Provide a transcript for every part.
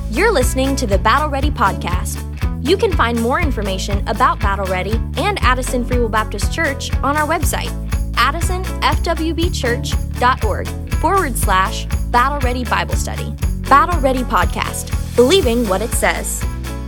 You're listening to the Battle Ready podcast. You can find more information about Battle Ready and Addison Free Will Baptist Church on our website, addisonfwbchurch.org/Battle Ready Bible Study. Battle Ready Podcast, believing what it says.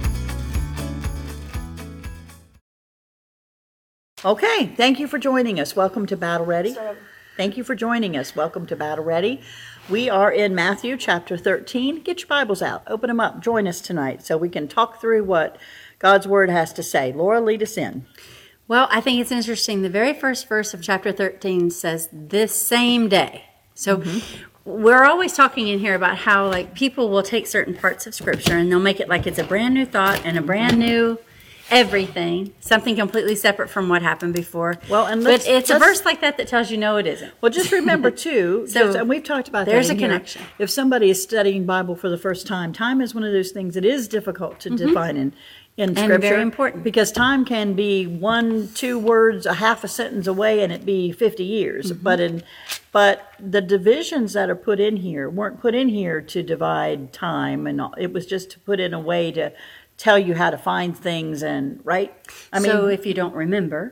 Okay, thank you for joining us. Welcome to Battle Ready. Thank you for joining us. Welcome to Battle Ready. We are in Matthew chapter 13. Get your Bibles out. Open them up. Join us tonight so we can talk through what God's Word has to say. Laura, lead us in. Well, I think it's interesting. The very first verse of chapter 13 says, this same day. So we're always talking in here about how like people will take certain parts of Scripture and they'll make it like it's a brand new thought and a brand new everything, something completely separate from what happened before. Well, and but it's a verse like that tells you no, it isn't. Well, just remember too, and we've talked about there's that. There's a connection. If somebody is studying Bible for the first time, time is one of those things that is difficult to define in Scripture. And very important. Because time can be 1-2 words, a half a sentence away, and it be 50 years. But the divisions that are put in here weren't put in here to divide time, and it was just to put in a way to tell you how to find things, and right? So if you don't remember,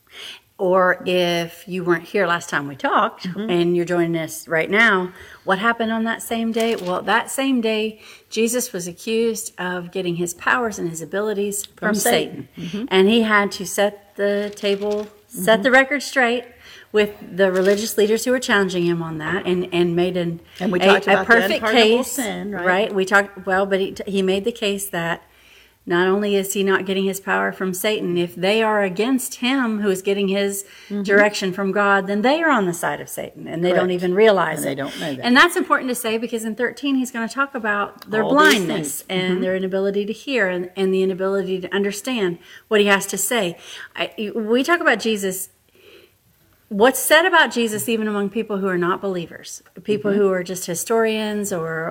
or if you weren't here last time we talked, and you're joining us right now, what happened on that same day? Well, that same day, Jesus was accused of getting his powers and his abilities from Satan. And he had to set the table, set the record straight with the religious leaders who were challenging him on that, and made a perfect case. Sin, right? We talked, but he made the case that not only is he not getting his power from Satan, if they are against him who is getting his direction from God, then they are on the side of Satan, and they don't even realize it. They don't know that. And that's important to say because in 13 he's going to talk about their blindness and their inability to hear and the inability to understand what he has to say. We talk about Jesus. What's said about Jesus, even among people who are not believers, people who are just historians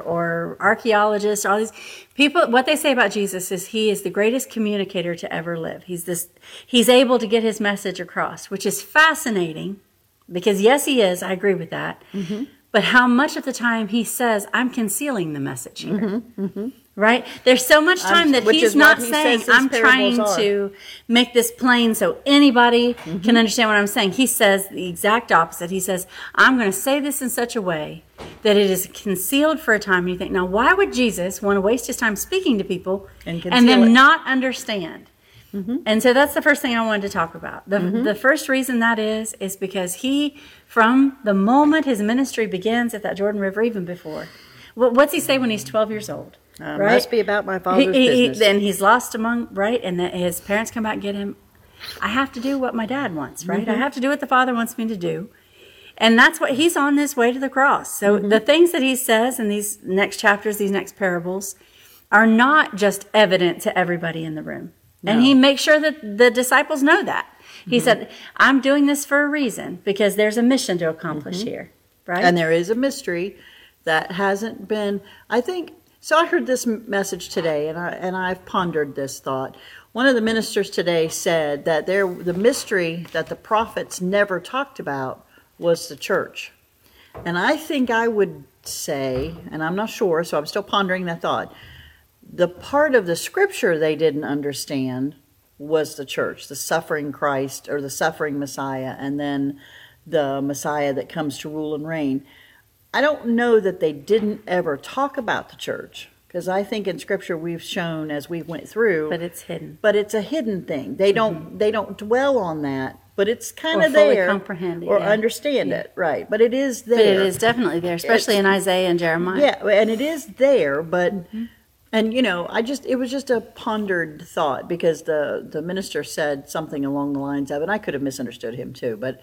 or archaeologists, all these people, what they say about Jesus is he is the greatest communicator to ever live. He's able to get his message across, which is fascinating because yes, he is. I agree with that. But how much of the time he says, I'm concealing the message here. Right? There's so much time that he's not saying, I'm trying to make this plain so anybody can understand what I'm saying. He says the exact opposite. He says, I'm going to say this in such a way that it is concealed for a time. And you think, now why would Jesus want to waste his time speaking to people and then not understand? And so that's the first thing I wanted to talk about. The first reason that is because he, from the moment his ministry begins at that Jordan River, even before, what's he say when he's 12 years old? Right? Must be about my father's business. Then he's lost among, right? And his parents come back and get him. I have to do what my dad wants, right? I have to do what the Father wants me to do. And that's what he's on this way to the cross. So the things that he says in these next chapters, these next parables, are not just evident to everybody in the room. No. And he makes sure that the disciples know that. He said, I'm doing this for a reason because there's a mission to accomplish here, right? And there is a mystery that hasn't been, I think. So I heard this message today, and I've pondered this thought. One of the ministers today said that the mystery that the prophets never talked about was the church. And I think I would say, and I'm not sure, so I'm still pondering that thought, the part of the Scripture they didn't understand was the church, the suffering Christ or the suffering Messiah, and then the Messiah that comes to rule and reign. I don't know that they didn't ever talk about the church, because I think in Scripture we've shown as we went through. But it's hidden. But it's a hidden thing. They don't dwell on that, but it's kind of there. Or comprehend it. Or understand it, right. But it is there. But it is definitely there, especially in Isaiah and Jeremiah. Yeah, and it is there, but... And, it was just a pondered thought because the minister said something along the lines of, and I could have misunderstood him too, but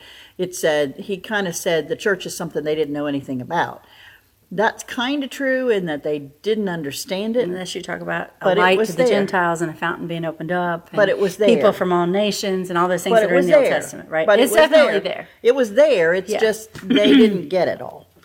he kind of said the church is something they didn't know anything about. That's kind of true in that they didn't understand it. Unless you talk about a light to the Gentiles and a fountain being opened up. But it was there. People from all nations and all those things that are in the Old Testament, right? But it's definitely there. It was there. It's just they didn't get it all.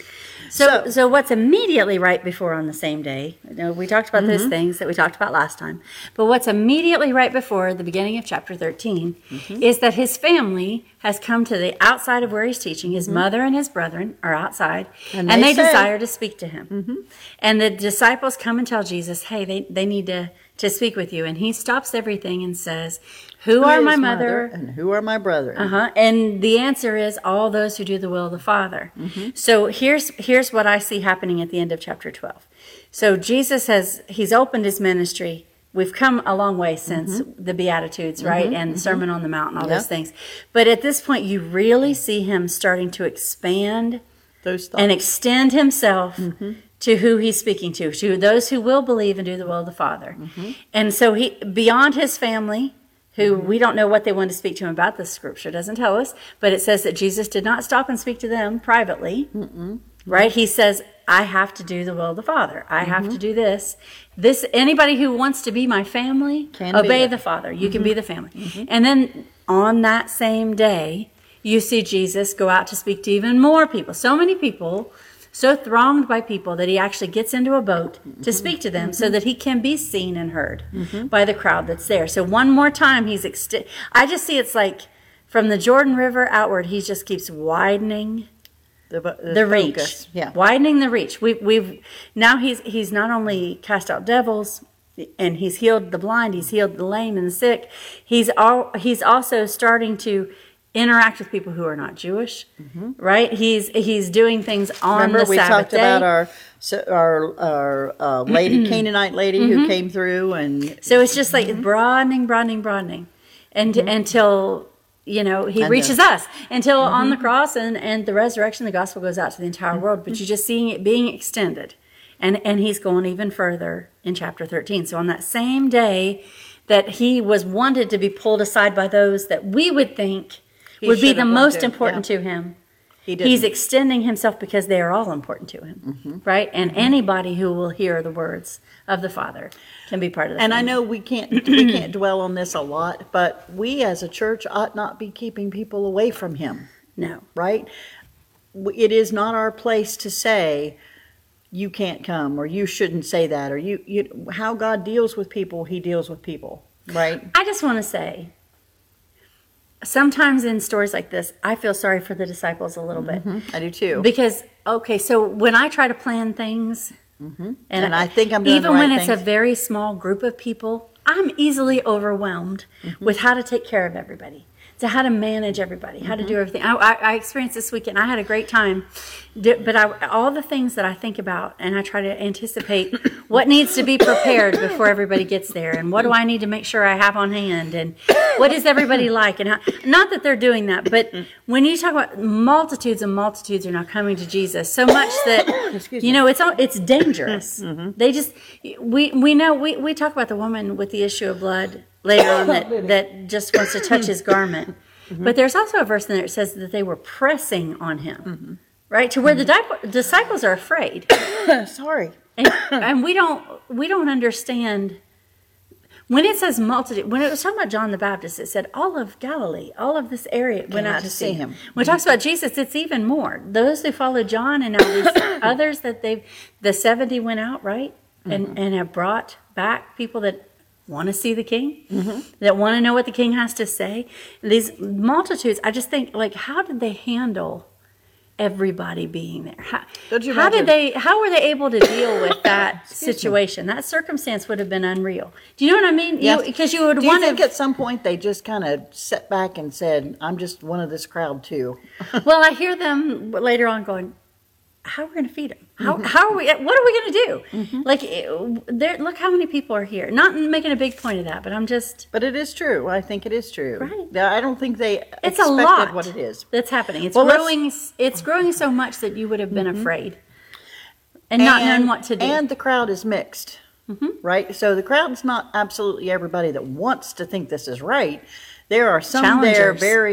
So what's immediately right before on the same day? We talked about those things that we talked about last time. But what's immediately right before the beginning of chapter 13 is that his family has come to the outside of where he's teaching. His mother and his brethren are outside, and they desire to speak to him. And the disciples come and tell Jesus, hey, they need to speak with you. And he stops everything and says, who are my mother? And who are my brethren? And the answer is all those who do the will of the Father. So here's what I see happening at the end of chapter 12. So Jesus he's opened his ministry. We've come a long way since the Beatitudes, right? And the Sermon on the Mount and all those things. But at this point, you really see him starting to expand Those thoughts. and extend himself to who he's speaking to those who will believe and do the will of the Father. And so beyond his family, who we don't know what they want to speak to him about, the scripture doesn't tell us, but it says that Jesus did not stop and speak to them privately, right? He says, I have to do the will of the Father. I have to do this. Anybody who wants to be my family, obey the Father. You can be the family. And then on that same day, you see Jesus go out to speak to even more people. So many people, so thronged by people that he actually gets into a boat to speak to them so that he can be seen and heard by the crowd that's there. So one more time, I just see it's like from the Jordan River outward, he just keeps widening the reach, widening the reach. Now he's not only cast out devils and he's healed the blind, he's healed the lame and the sick. He's also starting to interact with people who are not Jewish, right? He's doing things on the Sabbath day. Remember, we talked about our lady, Canaanite lady who came through, and so it's just like broadening, and until he reaches us, until on the cross and the resurrection, the gospel goes out to the entire world. But you're just seeing it being extended, and he's going even further in chapter 13. So on that same day that he was wanted to be pulled aside by those that we would think would be the most important to him. He's extending himself because they are all important to him, right? And anybody who will hear the words of the Father can be part of that. And I know we can't dwell on this a lot, but we as a church ought not be keeping people away from him. No. Right? It is not our place to say, you can't come, or you shouldn't say that, or you how God deals with people, he deals with people, right? I just want to say, sometimes in stories like this, I feel sorry for the disciples a little bit. I do too. Because, so when I try to plan things, and I think I'm doing even the right when it's things. a very small group of people, I'm easily overwhelmed with how to take care of everybody. So how to manage everybody, how to do everything. I experienced this weekend. I had a great time, but all the things that I think about, and I try to anticipate what needs to be prepared before everybody gets there, and what do I need to make sure I have on hand, and what is everybody like, and how, not that they're doing that, but when you talk about multitudes and multitudes are now coming to Jesus, so much that it's dangerous. They just we talk about the woman with the issue of blood later on that just wants to touch his garment. But there's also a verse in there that says that they were pressing on him, right? To where the disciples are afraid. Sorry. And we don't understand. When it says multitude, when it was talking about John the Baptist, it said all of Galilee, all of this area went out to see him. When it talks about Jesus, it's even more. Those who followed John and now these others that the 70 went out, right? And have brought back people that want to see the king, that want to know what the king has to say. These multitudes, I just think, like, how did they handle everybody being there? How were they able to deal with that situation? That circumstance would have been unreal. Do you know what I mean? Yes. Because you would Do want you think at some point they just kind of sat back and said, I'm just one of this crowd too? Well, I hear them later on going, how are we going to feed them? How are we? What are we going to do? Like, look how many people are here. Not making a big point of that, but I'm just. But it is true. I think it is true. Right. I don't think they it's expected a lot what it is. That's happening. It's growing. It's growing so much that you would have been afraid and not known what to do. And the crowd is mixed, right? So the crowd's not absolutely everybody that wants to think this is right. There are some there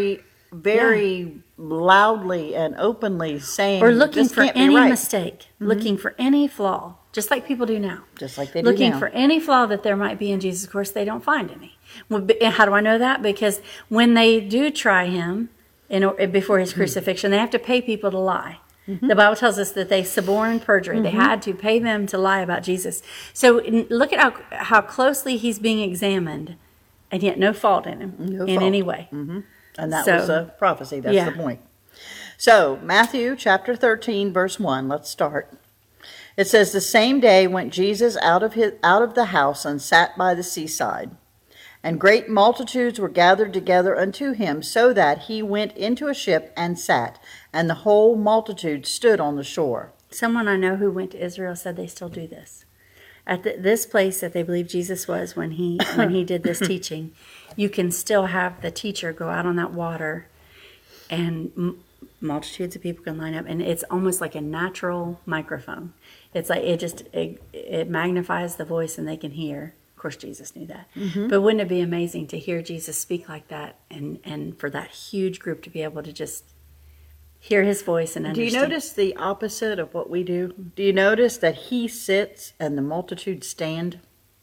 very loudly and openly saying, or looking this for can't any be right. mistake, looking for any flaw, just like people do now. Just like they do looking now. for any flaw that there might be in Jesus. Of course, they don't find any. How do I know that? Because when they do try him before his crucifixion, they have to pay people to lie. The Bible tells us that they suborned perjury. They had to pay them to lie about Jesus. So look at how closely he's being examined, and yet no fault in him any way. And that was a prophecy. That's the point. So Matthew chapter 13, verse 1. Let's start. It says, the same day went Jesus out of the house and sat by the seaside. And great multitudes were gathered together unto him, so that he went into a ship and sat, and the whole multitude stood on the shore. Someone I know who went to Israel said they still do this. At this place that they believe Jesus was when he did this teaching, you can still have the teacher go out on that water, and multitudes of people can line up, and it's almost like a natural microphone. It's like it magnifies the voice, and they can hear. Of course, Jesus knew that. But wouldn't it be amazing to hear Jesus speak like that, and for that huge group to be able to just hear his voice and understand? Do you notice the opposite of what we do? Do you notice that he sits and the multitude stand?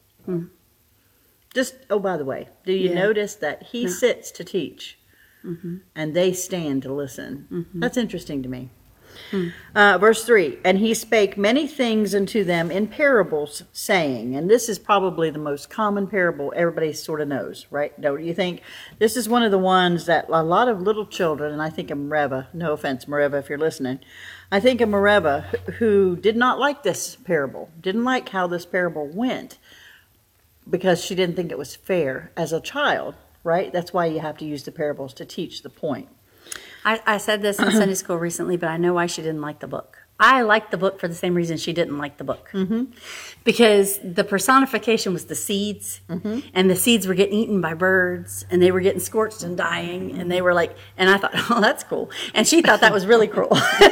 Just, oh, by the way, do you notice that he sits to teach and they stand to listen? That's interesting to me. Verse 3, and he spake many things unto them in parables, saying, and this is probably the most common parable everybody sort of knows, right? Don't you think? This is one of the ones that a lot of little children, and I think of Mareva, no offense, Mareva, if you're listening, I think of Mareva, who did not like this parable, didn't like how this parable went, because she didn't think it was fair as a child, right? That's why you have to use the parables to teach the point. I said this in Sunday school recently, but I know why she didn't like the book. I liked the book for the same reason she didn't like the book. Because the personification was the seeds, and the seeds were getting eaten by birds, and they were getting scorched and dying, and they were like, and I thought, oh, that's cool. And she thought that was really cruel.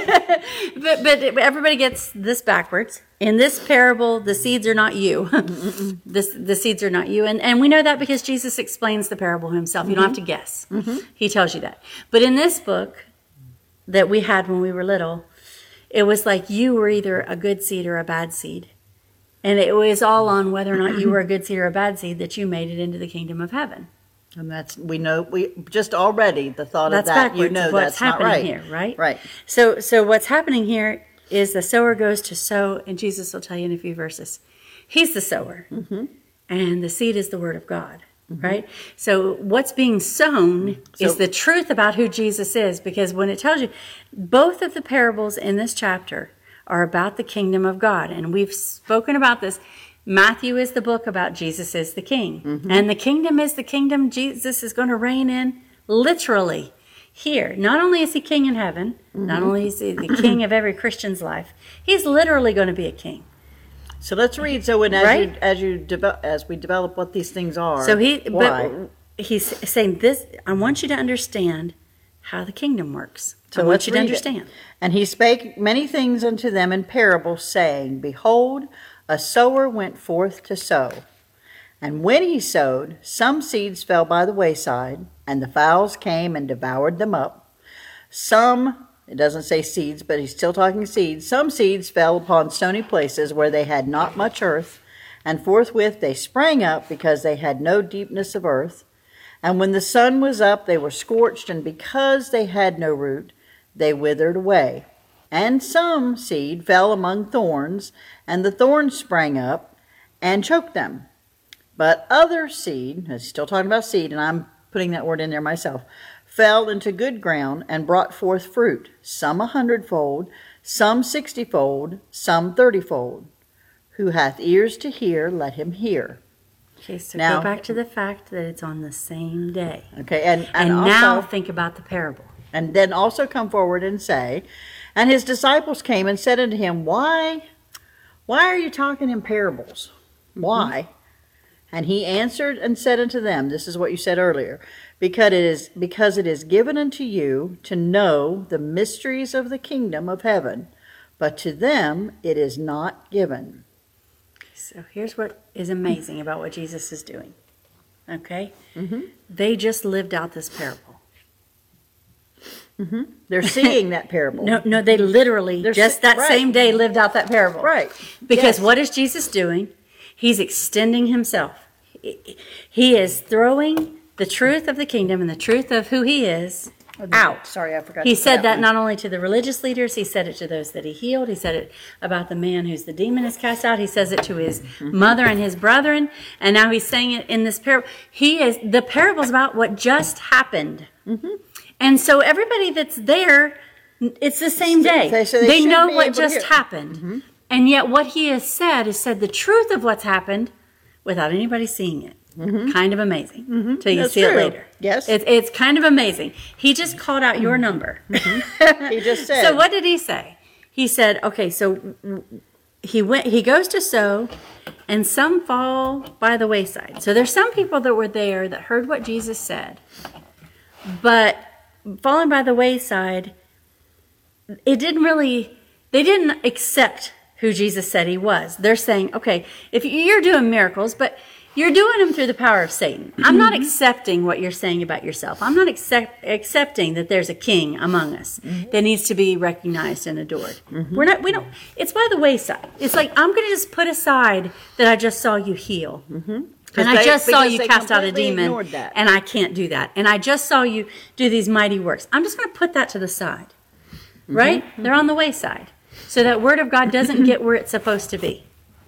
but everybody gets this backwards. In this parable, the seeds are not you. The seeds are not you. And we know that because Jesus explains the parable himself. You don't have to guess. He tells you that. But in this book that we had when we were little, it was like you were either a good seed or a bad seed. And it was all on whether or not you were a good seed or a bad seed that you made it into the kingdom of heaven. And that's, we just already, the thought that's of that, backwards you know, of what's that's not happening right. here, right? Right. So what's happening here is the sower goes to sow, and Jesus will tell you in a few verses. He's the sower, and the seed is the word of God, right? So what's being sown is the truth about who Jesus is, because when it tells you, both of the parables in this chapter are about the kingdom of God, and we've spoken about this. Matthew is the book about Jesus is the king, and the kingdom is the kingdom Jesus is going to reign in literally. Here, not only is he king in heaven, not only is he the king of every Christian's life, he's literally going to be a king. So let's read. So when as we develop what these things are, so he's saying this. I want you to understand how the kingdom works. So I want you to read understand. It. And he spake many things unto them in parables, saying, Behold, a sower went forth to sow. And when he sowed, some seeds fell by the wayside, and the fowls came and devoured them up. Some, it doesn't say seeds, but he's still talking seeds. Some seeds fell upon stony places where they had not much earth, and forthwith they sprang up because they had no deepness of earth. And when the sun was up, they were scorched, and because they had no root, they withered away. And some seed fell among thorns, and the thorns sprang up and choked them. But other seed, it's still talking about seed, and I'm putting that word in there myself, fell into good ground and brought forth fruit, some 100-fold, some 60-fold, some 30-fold. Who hath ears to hear, let him hear. Okay, so now, go back to the fact that it's on the same day. Okay, and also, now think about the parable. And then also come forward and say, and his disciples came and said unto him, Why are you talking in parables? Why? And he answered and said unto them, this is what you said earlier, because it is given unto you to know the mysteries of the kingdom of heaven, but to them it is not given. So here's what is amazing about what Jesus is doing. Okay? They just lived out this parable. They're seeing that parable. No, they literally, same day, lived out that parable. Right. Because what is Jesus doing? He's extending himself. He is throwing the truth of the kingdom and the truth of who he is out. Sorry, I forgot. He to said put that not only to the religious leaders, he said it to those that he healed. He said it about the man whose the demon is cast out. He says it to his mother and his brethren. And now he's saying it in this parable. The parable's about what just happened. And so everybody that's there, it's the same day. So they know what just happened. And yet what he has said is said the truth of what's happened without anybody seeing it. Kind of amazing till you see it later. Yes. It's kind of amazing. He just called out your number. He just said. So what did he say? He said, okay, so he goes to sow, and some fall by the wayside. So there's some people that were there that heard what Jesus said, but falling by the wayside, they didn't accept who Jesus said he was. They're saying, okay, if you're doing miracles, but you're doing them through the power of Satan. I'm not accepting what you're saying about yourself. I'm not accepting that there's a king among us that needs to be recognized and adored. It's by the wayside. It's like, I'm going to just put aside that I just saw you heal. And I just saw you cast out a demon, and I can't do that. And I just saw you do these mighty works. I'm just going to put that to the side. Right? They're on the wayside. So that word of God doesn't get where it's supposed to be.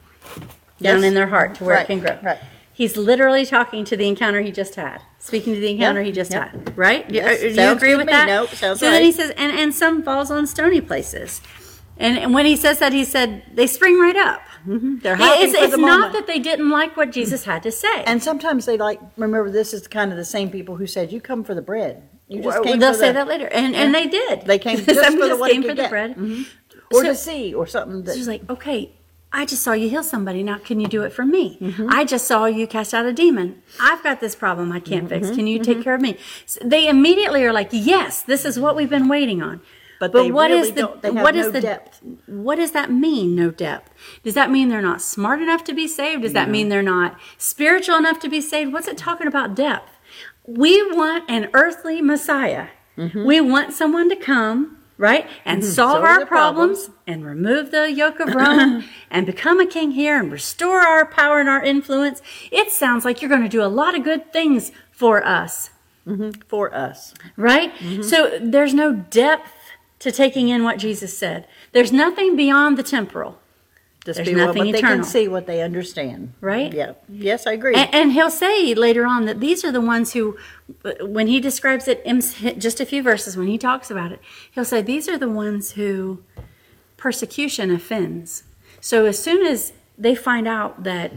Down in their heart to where it can grow. Right. He's literally talking to the encounter he just had. Speaking to the encounter he just had. Right? Yes. Do you agree with that? Nope, sounds so then he says, and some falls on stony places. And when he says that, he said, they spring right up. They're happy for the It's moment. not that they didn't like what Jesus had to say. And sometimes they remember this is kind of the same people who said, you come for the bread. You just came They'll for say that later. And they did. They came just Some for the what came they for could the get. bread. Or to see, or something. So he's like, okay, I just saw you heal somebody. Now, can you do it for me? I just saw you cast out a demon. I've got this problem I can't fix. Can you take care of me? So they immediately are like, yes, this is what we've been waiting on. But they what really is the don't. They have what no is the depth. What does that mean? No depth. Does that mean they're not smart enough to be saved? Does that mean they're not spiritual enough to be saved? What's it talking about depth? We want an earthly Messiah. We want someone to come, right, and solve our problems and remove the yoke of Rome and become a king here and restore our power and our influence. It sounds like you're going to do a lot of good things for us. For us. Right? So there's no depth to taking in what Jesus said. There's nothing beyond the temporal. Just There's be nothing what they eternal. can see, what they understand. Right? Yeah. Yes, I agree. And he'll say later on that these are the ones who, when he describes it in just a few verses, when he talks about it, he'll say these are the ones who persecution offends. So as soon as they find out that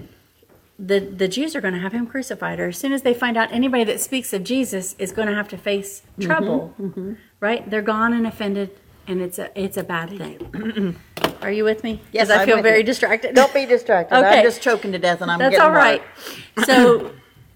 the Jews are going to have him crucified, or as soon as they find out anybody that speaks of Jesus is going to have to face trouble, right? They're gone and offended, and it's a bad thing. Are you with me? Yes, I I'm feel with very you. distracted. Don't be distracted. Okay. I'm just choking to death, and I'm That's getting all right. hard. So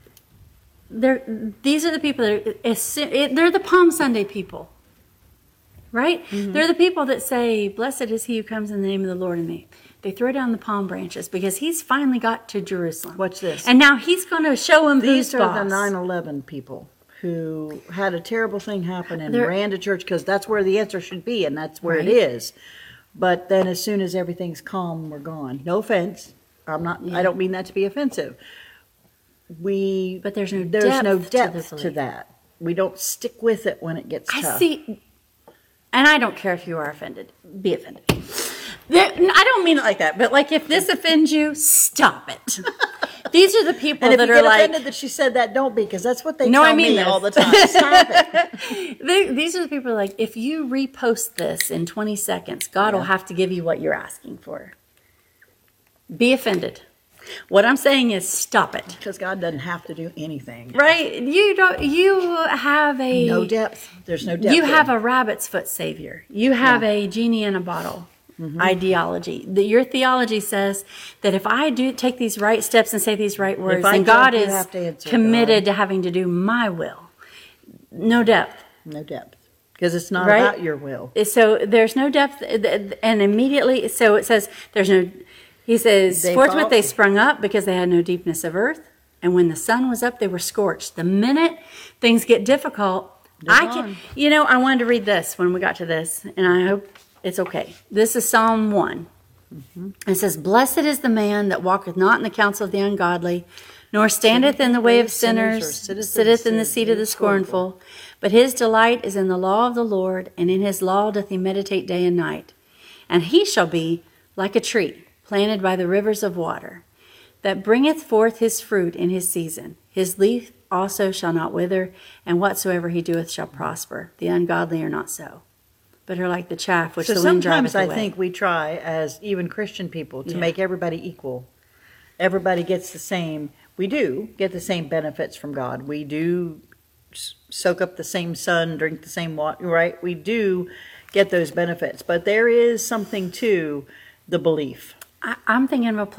these are the people they're the Palm Sunday people, right? They're the people that say, "Blessed is he who comes in the name of the Lord," and they throw down the palm branches because he's finally got to Jerusalem. Watch this. And now he's going to show them These who's are boss. the 9/11 people who had a terrible thing happen and They're- ran to church because that's where the answer should be, and that's where Right. it is. But then, as soon as everything's calm, we're gone. No offense. I'm not. I don't mean that to be offensive. But there's no depth depth to the to that. We don't stick with it when it gets I tough. see, and I don't care if you are offended. Be offended. I don't mean it like that, but like if this offends you, stop it. These are the people And if that you are get like, offended that she said that, don't be, because that's what they No, tell I mean me this. all the time. Stop it. these are the people like, if you repost this in 20 seconds, God will have to give you what you're asking for. Be offended. What I'm saying is stop it. Because God doesn't have to do anything. Right? You have a No depth. There's no depth. You there. have a rabbit's foot savior. You have a genie in a bottle ideology. Your theology says that if I do take these right steps and say these right words, I then don't, God you is have to answer committed to having to do my will. No depth. No depth. Because it's not Right? about your will. So there's no depth, and immediately, so it says there's no. He says, They forthwith fall- they sprung up because they had no deepness of earth, and when the sun was up, they were scorched. The minute things get difficult, gone. I wanted to read this when we got to this, and I hope it's okay. This is Psalm 1. It says, "Blessed is the man that walketh not in the counsel of the ungodly, nor standeth in the way of sinners, sitteth in the seat of the scornful. But his delight is in the law of the Lord, and in his law doth he meditate day and night. And he shall be like a tree planted by the rivers of water, that bringeth forth his fruit in his season. His leaf also shall not wither, and whatsoever he doeth shall prosper. The ungodly are not so, but are like the chaff which the wind driveth away. Sometimes I think we try, as even Christian people, to make everybody equal. Everybody gets the same. We do get the same benefits from God. We do soak up the same sun, drink the same water, right? We do get those benefits. But there is something to the belief. I'm thinking of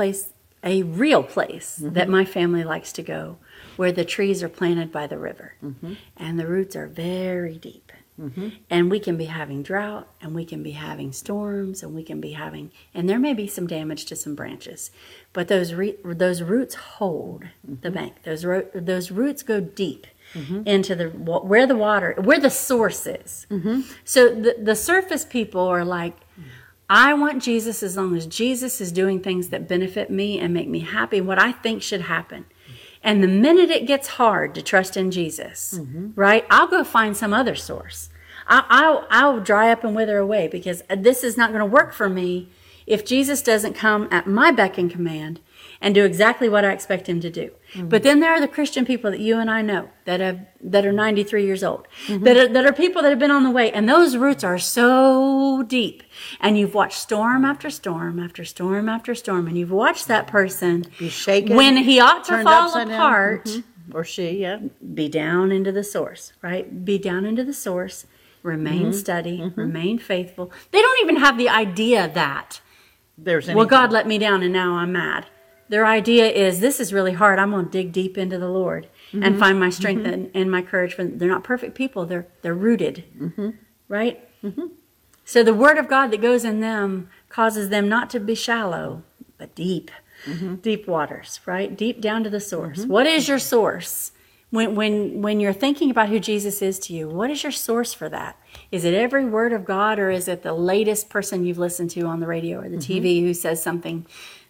a real place that my family likes to go, where the trees are planted by the river and the roots are very deep. And we can be having drought, and we can be having storms, and we can be having, and there may be some damage to some branches, but those roots hold the bank. Those roots go deep into where the source is. So the surface people are like, I want Jesus as long as Jesus is doing things that benefit me and make me happy, what I think should happen. And the minute it gets hard to trust in Jesus, right, I'll go find some other source. I'll dry up and wither away, because this is not going to work for me if Jesus doesn't come at my beck and command and do exactly what I expect him to do. But then there are the Christian people that you and I know that are 93 years old, that are people that have been on the way, and those roots are so deep. And you've watched storm after storm after storm after storm, and you've watched that person be shaken when he ought to fall apart, or she, be down into the source, right? Be down into the source, remain steady, remain faithful. They don't even have the idea that well, God let me down and now I'm mad. Their idea is, this is really hard. I'm going to dig deep into the Lord and find my strength and my courage. They're not perfect people. They're rooted, right? So the word of God that goes in them causes them not to be shallow, but deep, deep waters, right? Deep down to the source. What is your source? When you're thinking about who Jesus is to you, what is your source for that? Is it every word of God, or is it the latest person you've listened to on the radio or the TV who says something,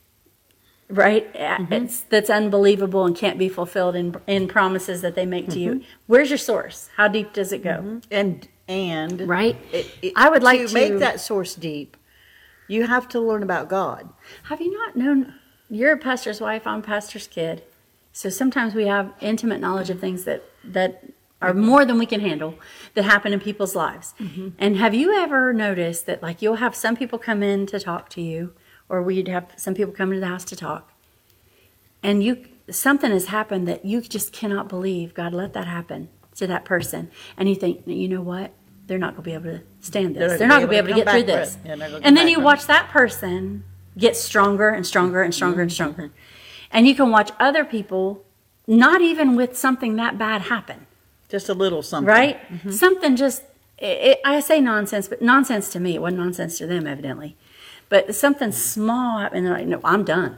right, that's unbelievable and can't be fulfilled in promises that they make to you? Where's your source? How deep does it go? And right, I would like to make that source deep. You have to learn about God. Have you not known? You're a pastor's wife. I'm a pastor's kid. So sometimes we have intimate knowledge of things that are more than we can handle that happen in people's lives. And have you ever noticed that, like, you'll have some people come in to talk to you, or we'd have some people come into the house to talk, and something has happened that you just cannot believe God let that happen to that person. And you think, you know what? They're not going to be able to stand this. They're not going to be able to get through this. And then you watch that person get stronger and stronger and stronger and stronger. And you can watch other people, not even with something that bad happen. Just a little something. Right? Something just, I say nonsense, but nonsense to me. It wasn't nonsense to them, evidently. But something small happened, and they're like, no, I'm done.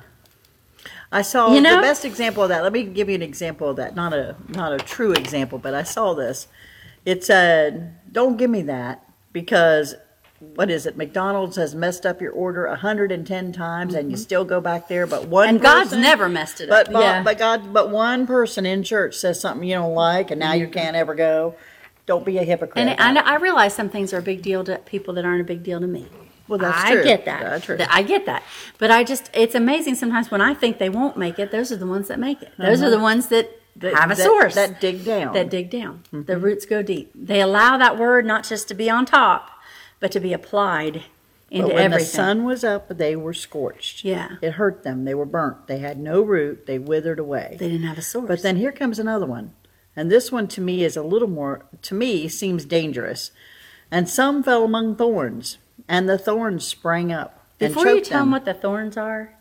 I saw the best example of that. Let me give you an example of that. Not a true example, but I saw this. It said, don't give me that, because... what is it? McDonald's has messed up your order 110 times, and you still go back there. But God's never messed it up. But one person in church says something you don't like, and now you can't ever go. Don't be a hypocrite. And I realize some things are a big deal to people that aren't a big deal to me. Well, that's true. I get that. That's true. I get that. But it's amazing sometimes when I think they won't make it. Those are the ones that make it. Those are the ones that have a source. That dig down. The roots go deep. They allow that word not just to be on top, but to be applied into everything. When the sun was up, they were scorched. Yeah. It hurt them. They were burnt. They had no root. They withered away. They didn't have a source. But then here comes another one. And this one to me is a little more, to me, seems dangerous. And some fell among thorns, and the thorns sprang up and choked them. Before you tell them what the thorns are,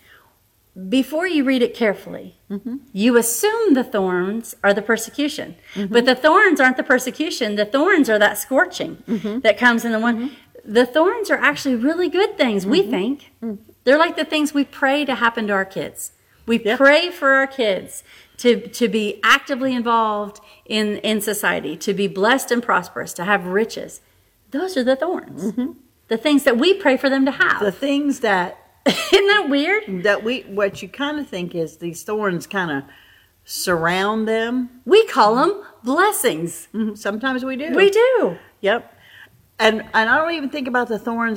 before you read it carefully, you assume the thorns are the persecution. But the thorns aren't the persecution. The thorns are that scorching that comes in the one. The thorns are actually really good things, we think. They're like the things we pray to happen to our kids. We pray for our kids to be actively involved in society, to be blessed and prosperous, to have riches. Those are the thorns. The things that we pray for them to have. The things that Isn't that weird? What you kind of think is these thorns kind of surround them. We call them blessings. Sometimes we do. We do. Yep. And I don't even think about the thorns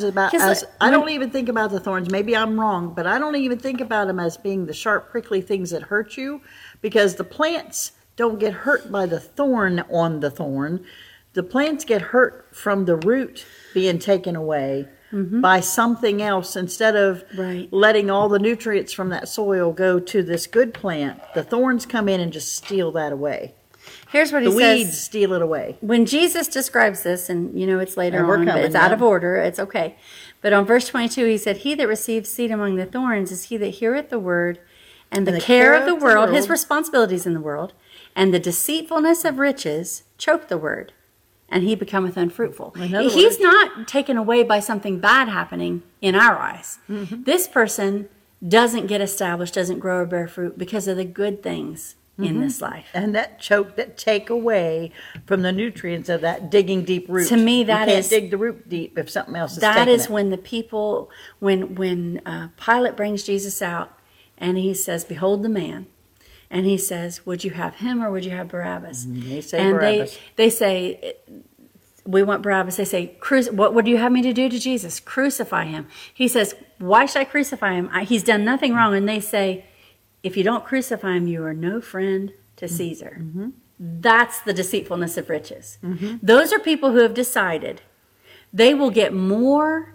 I don't even think about the thorns. Maybe I'm wrong, but I don't even think about them as being the sharp, prickly things that hurt you, because the plants don't get hurt by the thorn on the thorn. The plants get hurt from the root being taken away by something else. Instead of letting all the nutrients from that soil go to this good plant, the thorns come in and just steal that away. Here's what he says. The weeds steal it away. When Jesus describes this, and it's later on, but it's out of order, it's okay. But on verse 22, he said, "He that receives seed among the thorns is he that heareth the word, and the care of the world," his responsibilities in the world, "and the deceitfulness of riches choke the word, and he becometh unfruitful." He's not taken away by something bad happening in our eyes. This person doesn't get established, doesn't grow or bear fruit because of the good things in this life. And that take away from the nutrients of that digging deep root. To me, that you can't dig the root deep if something else is taking it. That is when the people, when Pilate brings Jesus out and he says, "Behold the man," and he says, "Would you have him or would you have Barabbas?" They say Barabbas. They say, "We want Barabbas." They say, "What do you have me to do to Jesus? Crucify him." He says, "Why should I crucify him? He's done nothing wrong." And they say, "If you don't crucify him, you are no friend to Caesar." That's the deceitfulness of riches. Those are people who have decided they will get more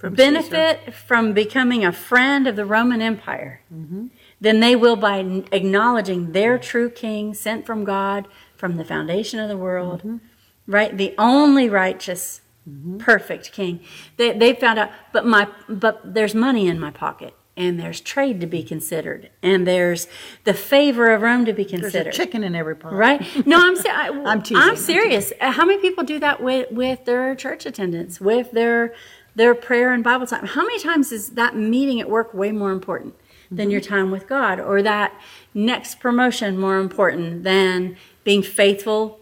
benefit from becoming a friend of the Roman Empire than they will by acknowledging their true king sent from God from the foundation of the world, right? The only righteous, perfect king. They found out, but there's money in my pocket. And there's trade to be considered, and there's the favor of Rome to be considered. There's a chicken in every pot, right? No, I'm teasing. I'm serious. How many people do that with their church attendance, with their prayer and Bible time? How many times is that meeting at work way more important than your time with God, or that next promotion more important than being faithful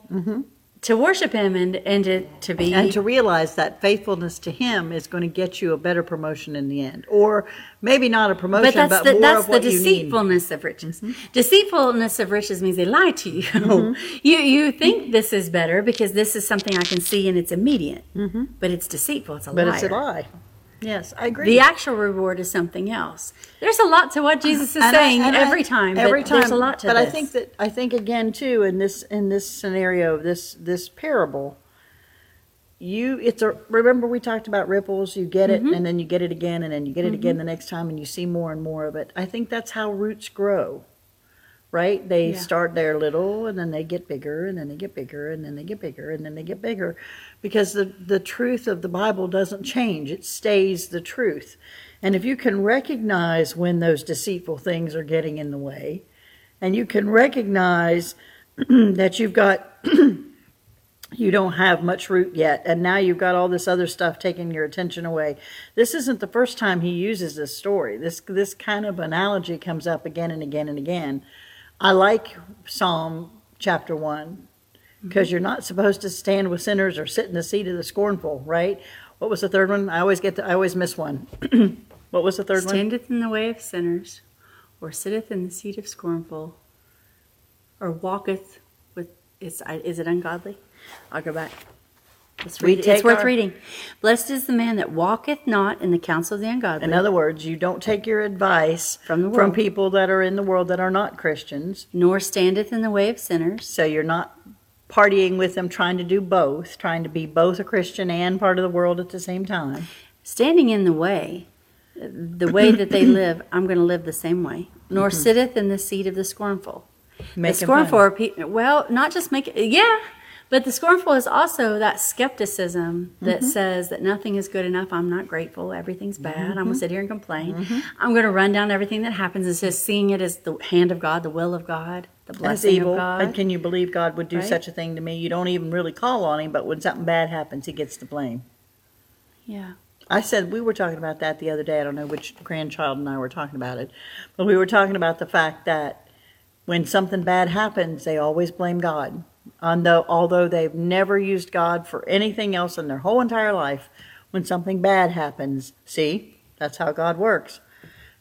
to worship Him and to be and to realize that faithfulness to Him is going to get you a better promotion in the end, or maybe not a promotion, but more of what you need. That's the deceitfulness of riches. Deceitfulness of riches means they lie to you. You think this is better because this is something I can see and it's immediate, but it's deceitful. It's a lie. But it's a lie. Yes, I agree. The actual reward is something else. There's a lot to what Jesus is saying every time. There's a lot to but this. But I think again too in this scenario of this parable, remember we talked about ripples. You get it, and then you get it again, and then you get it again the next time, and you see more and more of it. I think that's how roots grow. Right? They start there little, and then they get bigger, and then they get bigger, and then they get bigger, and then they get bigger. Because the truth of the Bible doesn't change. It stays the truth. And if you can recognize when those deceitful things are getting in the way, and you can recognize that you don't have much root yet, and now you've got all this other stuff taking your attention away. This isn't the first time he uses this story. This kind of analogy comes up again and again and again. I like Psalm chapter 1 because you're not supposed to stand with sinners or sit in the seat of the scornful, right? What was the third one? I always miss one. What was the third one? Standeth in the way of sinners, or sitteth in the seat of scornful, or walketh with. Is it ungodly? I'll go back. Let's read it. It's worth reading. Blessed is the man that walketh not in the counsel of the ungodly. In other words, you don't take your advice from people that are in the world that are not Christians. Nor standeth in the way of sinners. So you're not partying with them, trying to do both, trying to be both a Christian and part of the world at the same time. Standing in the way that they live, I'm going to live the same way. Nor sitteth in the seat of the scornful. The scornful are people, not just make it, but the scornful is also that skepticism that says that nothing is good enough. I'm not grateful. Everything's bad. I'm going to sit here and complain. I'm going to run down everything that happens and just seeing it as the hand of God, the will of God, the blessing of God. And can you believe God would do such a thing to me? You don't even really call on Him, but when something bad happens, He gets the blame. Yeah. I said, we were talking about that the other day. I don't know which grandchild and I were talking about it. But we were talking about the fact that when something bad happens, they always blame God. Although they've never used God for anything else in their whole entire life, when something bad happens, see, that's how God works.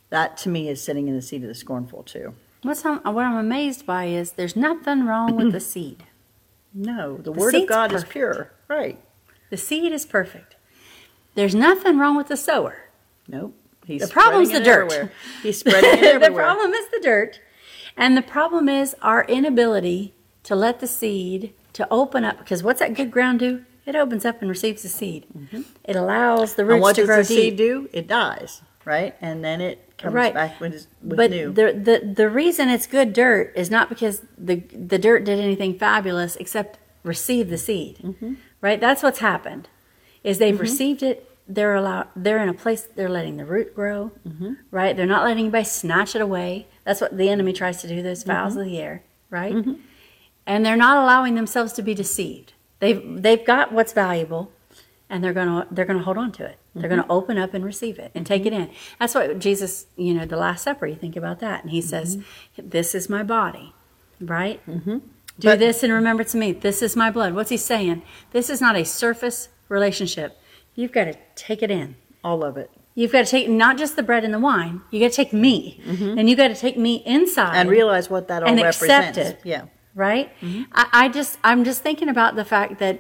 That to me is sitting in the seat of the scornful too. What I'm amazed by is there's nothing wrong with the seed. No, the word of seed's God perfect. is pure. Right. The seed is perfect. There's nothing wrong with the sower. Nope. He's The problem's spreading the it dirt. everywhere. He's spreading it everywhere. The problem is the dirt. And the problem is our inability to let the seed to open up. Because what's that good ground do? It opens up and receives the seed. It allows the And roots what to does grow the deep. seed do? It dies, right? And then it comes Right. back with But new. the reason it's good dirt is not because the dirt did anything fabulous except receive the seed. Right? That's what's happened. Is they've received it. They're in a place they're letting the root grow. Right? They're not letting anybody snatch it away. That's what the enemy tries to do, those fowls of the air, right? And they're not allowing themselves to be deceived. They've got what's valuable, and they're gonna hold on to it. They're gonna open up and receive it and take it in. That's what Jesus, the Last Supper. You think about that, and he says, "This is my body," right? Do this in remembrance of me. This is my blood. What's he saying? This is not a surface relationship. You've got to take it in. All of it. You've got to take not just the bread and the wine. You got to take me, and you got to take me inside And realize what that all and represents. accept it. Yeah. Right? I'm just thinking about the fact that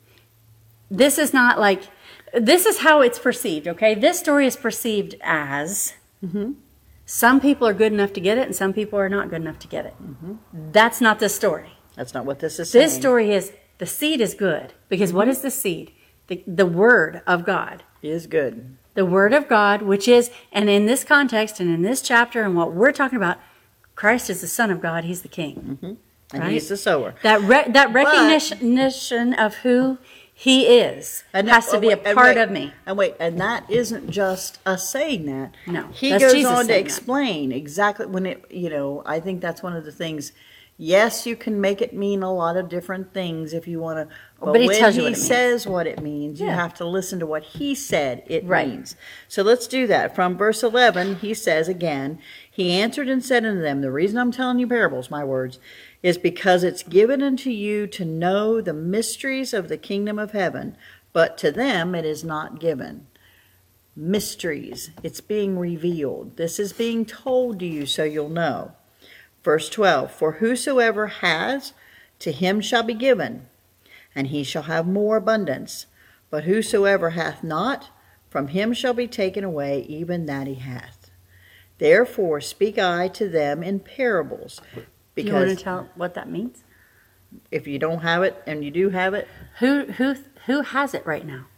this is not like, this is how it's perceived, okay? This story is perceived as some people are good enough to get it and some people are not good enough to get it. That's not the story. That's not what this is saying. This story is, the seed is good. Because what is the seed? The Word of God. Is good. The Word of God, which is, and in this context and in this chapter and what we're talking about, Christ is the Son of God. He's the King. And Right? he's the sower. That recognition of who He is has to be a part of me. And that isn't just us saying that. No, He that's goes Jesus on to saying that. explain exactly when it, I think that's one of the things. Yes, you can make it mean a lot of different things if you want to. But he when tells you he what it means. says what it means, you Yeah. have to listen to what he said it Right. means. So let's do that. From verse 11, he says again, he answered and said unto them, the reason I'm telling you parables, my words, is because it's given unto you to know the mysteries of the kingdom of heaven, but to them it is not given. Mysteries. It's being revealed. This is being told to you so you'll know. Verse 12, for whosoever has, to him shall be given, and he shall have more abundance. But whosoever hath not, from him shall be taken away even that he hath. Therefore speak I to them in parables. Do you want Because to tell what that means? if you don't have it and you do have it, Who has it right now?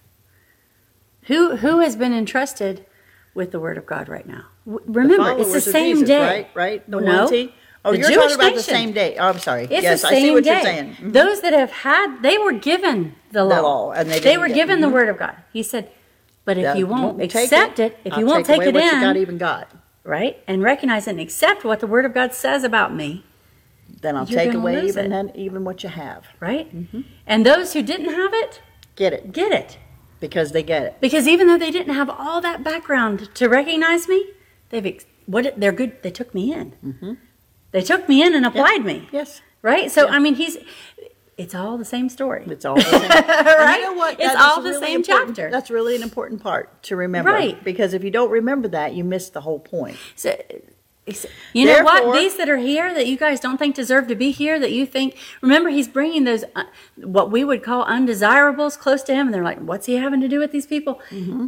Who has been entrusted with the Word of God right now? Remember, it's the followers of same Jesus, day. Right? The No. ones he... Oh, The you're Jewish talking about the nation. same day. Oh, I'm sorry. It's Yes, the I same see what day. you're saying. Mhm. Those that have had, they were given the law. law, and they they didn't were get- given the Word of God. He said, but if Yeah, you won't take accept it, if you I'll won't take away it what you got in, even got, right, and recognize it and accept what the Word of God says about me, then I'll You're take gonna away lose it. even what you have. right? And those who didn't have it, Get it, get it. because they get it. Because even though they didn't have all that background to recognize me, they're good. They took me in. They took me in and applied me. Yes. Right? So, I mean, it's all the same story. It's all the same. Right? You know what? It's That all is the really same important. chapter. That's really an important part to remember. Right. Because if you don't remember that, you miss the whole point. So, you know Therefore- what? These that are here that you guys don't think deserve to be here, that you think, remember, he's bringing those, what we would call undesirables close to him, and they're like, what's he having to do with these people?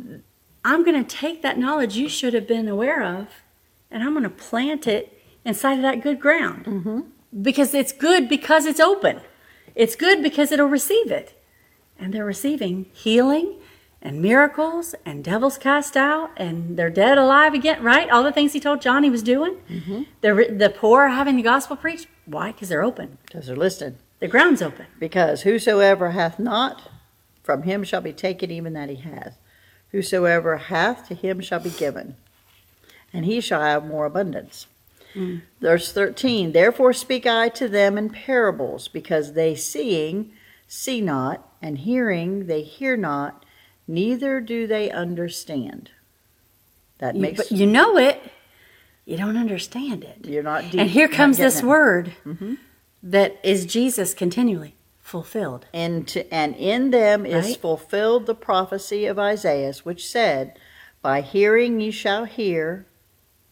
I'm going to take that knowledge you should have been aware of, and I'm going to plant it inside of that good ground. Because it's good because it's open. It's good because it'll receive it. And they're receiving healing and miracles and devils cast out and they're dead alive again, right? All the things he told John he was doing. The poor are having the gospel preached. Why? Because they're open. Because they're listed. The ground's open. Because whosoever hath not, from him shall be taken even that he hath. Whosoever hath, to him shall be given. And he shall have more abundance. Verse 13, therefore speak I to them in parables, because they seeing see not, and hearing they hear not, neither do they understand. That makes But you know it. You don't understand it. you're not deep. And here You're not comes getting this it. word that is Jesus continually fulfilled. And in them is Right? fulfilled the prophecy of Isaiah, which said, by hearing ye shall hear,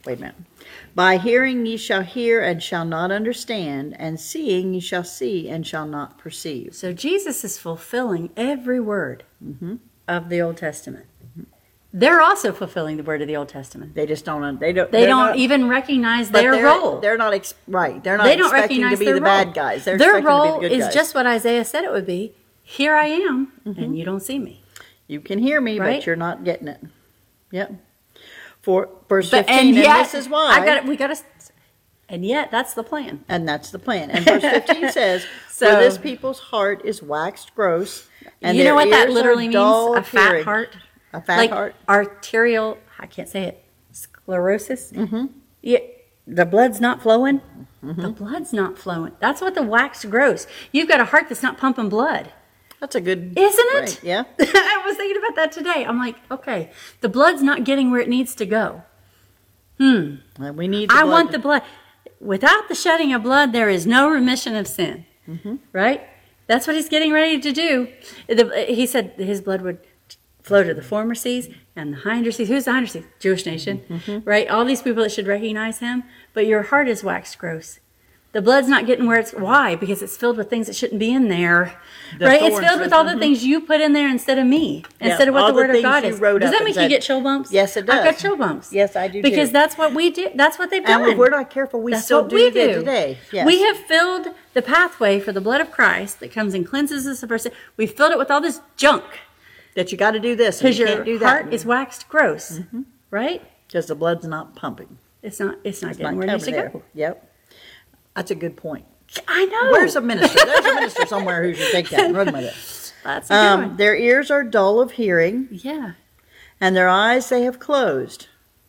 wait a minute. By hearing ye shall hear and shall not understand, and seeing ye shall see and shall not perceive. So Jesus is fulfilling every word of the Old Testament. They're also fulfilling the word of the Old Testament. They just don't. They don't even recognize their role. They're not right. They're not They don't expecting to recognize be their the role. bad guys. They're Their expecting role to be the good is guys. just what Isaiah said it would be. Here I am, and you don't see me. You can hear me, Right? but you're not getting it. Yep. For verse But 15, and yet, this is why. we got to. And yet, that's the plan. And that's the plan. And verse 15 says, So- "For this people's heart is waxed gross, and You know their what that ears literally are means? dull A of fat hearing." heart. A fat Like heart. arterial, I can't say it, sclerosis. Mm-hmm. Yeah, the blood's not flowing. The blood's not flowing. That's what the wax grows. You've got a heart that's not pumping blood. That's a good. Isn't it? Right, yeah. I was thinking about that today. I'm like, okay, the blood's not getting where it needs to go. And we need. I want the blood. Without the shedding of blood, there is no remission of sin. Right? That's what he's getting ready to do. He said his blood would flow to the former seas and the hinder seas. Who's the hinder seas? Jewish nation. Right? All these people that should recognize him. But your heart is waxed gross. The blood's not getting where it's... Why? Because it's filled with things that shouldn't be in there. Right? It's filled with all the things you put in there instead of me. Instead of what the Word of God is. Does that make you get chill bumps? Yes, it does. I've got chill bumps. Yes, I do Because too. that's what we do. That's what they've done. And if we're not careful, we That's still what we do that today. Yes. We have filled the pathway for the blood of Christ that comes and cleanses us of our sin. We filled it with all this junk that you got to do this and because you your can't do that. heart is waxed gross, right? Because the blood's not pumping. It's not getting Not where it needs to coming there. go. Yep. That's a good point. I know. Where's a minister? There's a minister somewhere who should take that and run with it. That's a good one. Their ears are dull of hearing, Yeah. and their eyes they have closed.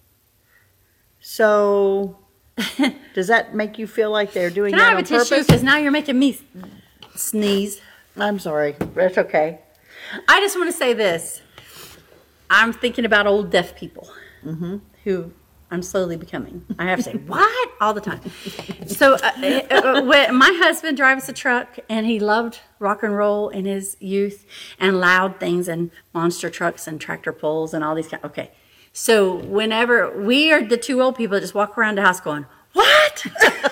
So, does that make you feel like they're doing Can I that have a on tissue? purpose? Because now you're making me sneeze. I'm sorry. That's okay. I just want to say this. I'm thinking about old deaf people who I'm slowly becoming. I have to say, what? All the time. So when my husband drives a truck, and he loved rock and roll in his youth and loud things and monster trucks and tractor pulls and all these kind. Okay. So whenever we are the two old people that just walk around the house going, what?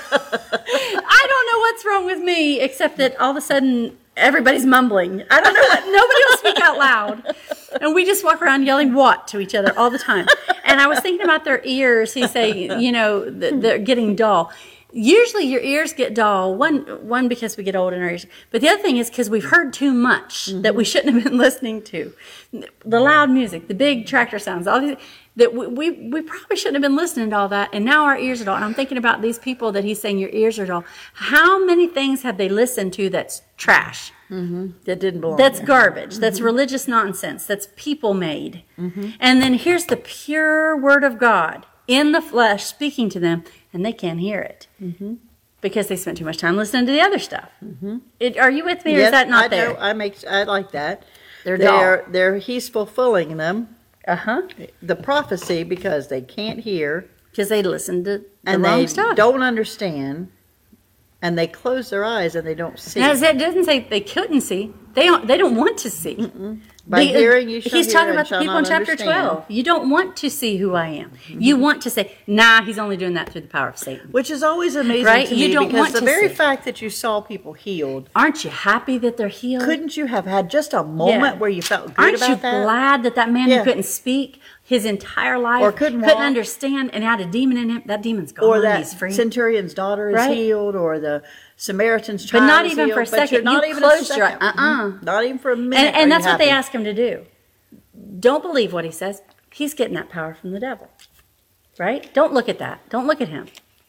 I don't know what's wrong with me, except that all of a sudden everybody's mumbling. I don't know what. Nobody will speak out loud. And we just walk around yelling what to each other all the time. And I was thinking about their ears. He's saying, they're getting dull. Usually your ears get dull, one because we get old in our ears, but the other thing is because we've heard too much that we shouldn't have been listening to. The loud music, the big tractor sounds, all these, that we probably shouldn't have been listening to all that, and now our ears are dull. And I'm thinking about these people that he's saying your ears are dull. How many things have they listened to that's trash? That didn't belong That's there. garbage. That's religious nonsense. That's people made. And then here's the pure word of God in the flesh speaking to them, and they can't hear it because they spent too much time listening to the other stuff. Are you with me, or Yes, is that not I there? know. I like that. They're dull. He's fulfilling them, Uh-huh. the prophecy, because they can't hear Because they listened to the and wrong they stuff. don't understand, and they close their eyes and they don't see. Now, it doesn't say they couldn't see. They don't want to see. By hearing you shall He's hear talking and about the shall people in not chapter understand. 12. You don't want to see who I am. You want to say, nah, he's only doing that through the power of Satan. Which is always amazing Right? to You me, don't because want the to very see. fact that you saw people healed, Aren't you happy that they're healed? couldn't you have had just a moment Yeah. where you felt good Aren't about you that? glad that man Yeah. who couldn't speak his entire life Or couldn't walk. understand and had a demon in him? That demon's gone. Or that He's free. centurion's daughter is Right. healed, or the Samaritan's But child not is even healed, for a but you're second. not You even a closed your second. eye. Not even for a minute. are And you that's what they happy. ask him to do. Don't believe what he says. He's getting that power from the devil. Right? Don't look at that. Don't look at him.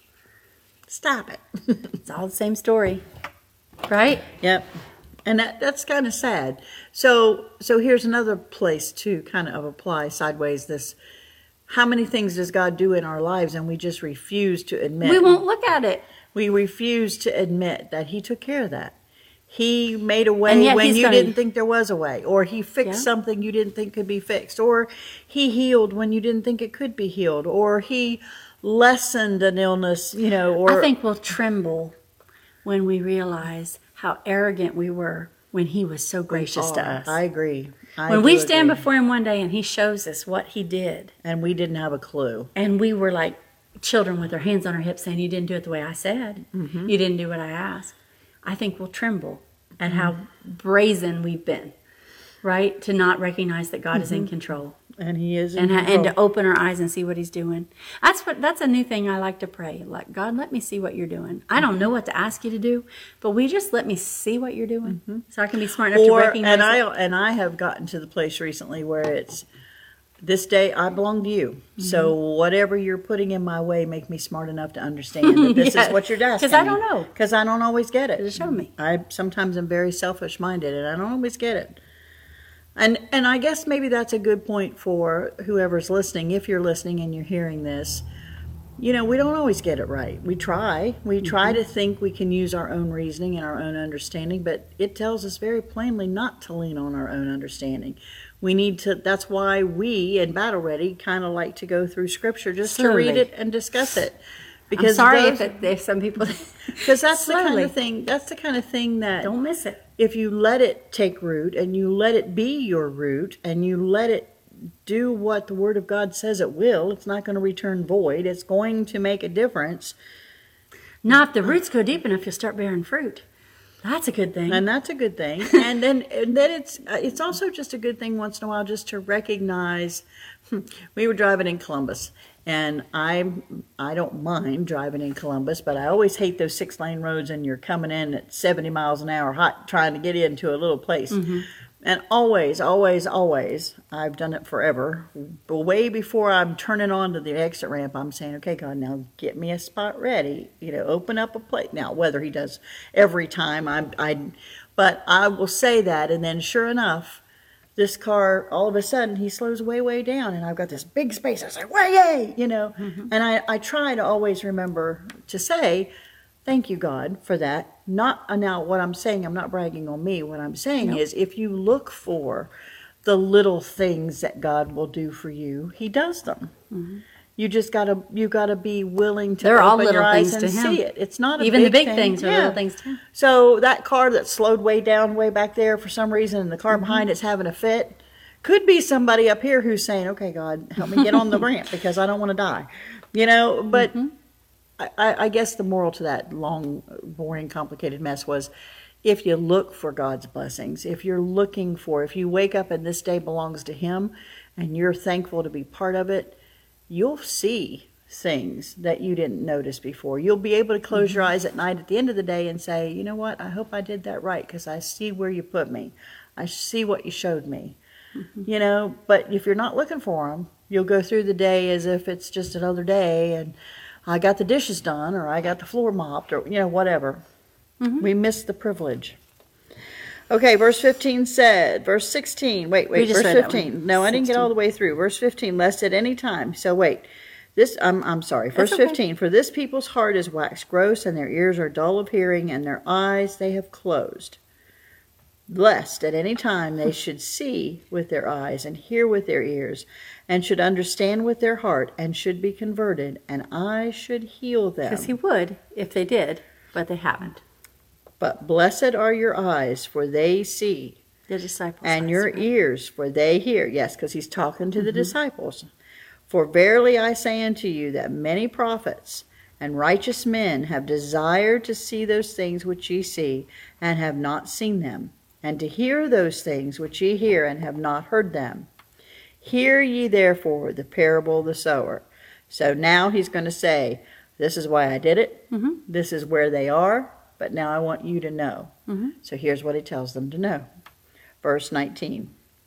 Stop it. It's all the same story. Right? Yep. And that's kind of sad. So here's another place to kind of apply sideways this. How many things does God do in our lives and we just refuse to admit? We won't look at it. We refuse to admit that He took care of that. He made a And way yet when he's you gonna- didn't think there was a way. Or He fixed Yeah. something you didn't think could be fixed. Or He healed when you didn't think it could be healed. Or He lessened an illness, or I think we'll tremble when we realize how arrogant we were when he was so gracious to us. I agree. When we stand before him one day and he shows us what he did, and we didn't have a clue. and we were like, children with their hands on our hips saying, you didn't do it the way I said. Mm-hmm. You didn't do what I asked. I think we'll tremble at how brazen we've been, right? To not recognize that God is in control. And He is And to open our eyes and see what He's doing. That's a new thing I like to pray. Like, God, let me see what you're doing. I don't know what to ask you to do, but we just let me see what you're doing, so I can be smart enough to recognize it. And I have gotten to the place recently where it's, this day I belong to you. So whatever you're putting in my way, make me smart enough to understand that this is what you're asking. Because I don't know. Because I don't always get it. Just show me. I sometimes am very selfish minded, and I don't always get it. And I guess maybe that's a good point for whoever's listening. If you're listening and you're hearing this, we don't always get it right. We try. We try to think we can use our own reasoning and our own understanding, but it tells us very plainly not to lean on our own understanding. We need to, that's why we in Battle Ready kind of like to go through Scripture just to read it and discuss it. Because I'm sorry if some people... Because that's the kind of thing, that... Don't miss it. If you let it take root and you let it be your root and you let it do what the Word of God says it will, it's not going to return void. It's going to make a difference. Now, if the roots go deep enough, you'll start bearing fruit. That's a good thing. And that's a good thing. And then it's also just a good thing once in a while just to recognize. We were driving in Columbus, and I don't mind driving in Columbus, but I always hate those 6-lane roads and you're coming in at 70 miles an hour hot trying to get into a little place. And always, I've done it forever, but way before I'm turning on to the exit ramp, I'm saying, okay, God, now get me a spot ready, open up a place. Now, whether He does every time, but I will say that, and then sure enough, this car, all of a sudden, he slows way down, and I've got this big space. I was like, way, and I try to always remember to say, thank you, God, for that. Not now, what I'm saying, I'm not bragging on me. What I'm saying is, if you look for the little things that God will do for you, He does them. You just gotta be willing to open your eyes and see it. It's not even the big thing. things are little things too. So that car that slowed way down, way back there for some reason, and the car behind it's having a fit, could be somebody up here who's saying, "Okay, God, help me get on the ramp because I don't want to die," But I guess the moral to that long, boring, complicated mess was, if you look for God's blessings, if you wake up and this day belongs to Him, and you're thankful to be part of it, you'll see things that you didn't notice before. You'll be able to close your eyes at night at the end of the day and say, you know what, I hope I did that right because I see where you put me. I see what you showed me. But if you're not looking for them, you'll go through the day as if it's just another day and I got the dishes done or I got the floor mopped or, whatever. We miss the privilege. Okay, verse 15 said, verse 16, wait, verse 15. No, I didn't get all the way through. Verse 15, lest at any time. So wait, I'm sorry. Verse 15, for this people's heart is waxed gross, and their ears are dull of hearing, and their eyes they have closed. Lest at any time they should see with their eyes, and hear with their ears, and should understand with their heart, and should be converted, and I should heal them. Because He would if they did, but they haven't. But blessed are your eyes, for they see. The disciples. And your ears, for they hear. Yes, because He's talking to the disciples. For verily I say unto you that many prophets and righteous men have desired to see those things which ye see, and have not seen them, and to hear those things which ye hear, and have not heard them. Hear ye therefore the parable of the sower. So now He's going to say, this is why I did it. This is where they are. But now I want you to know. So here's what He tells them to know. Verse 19.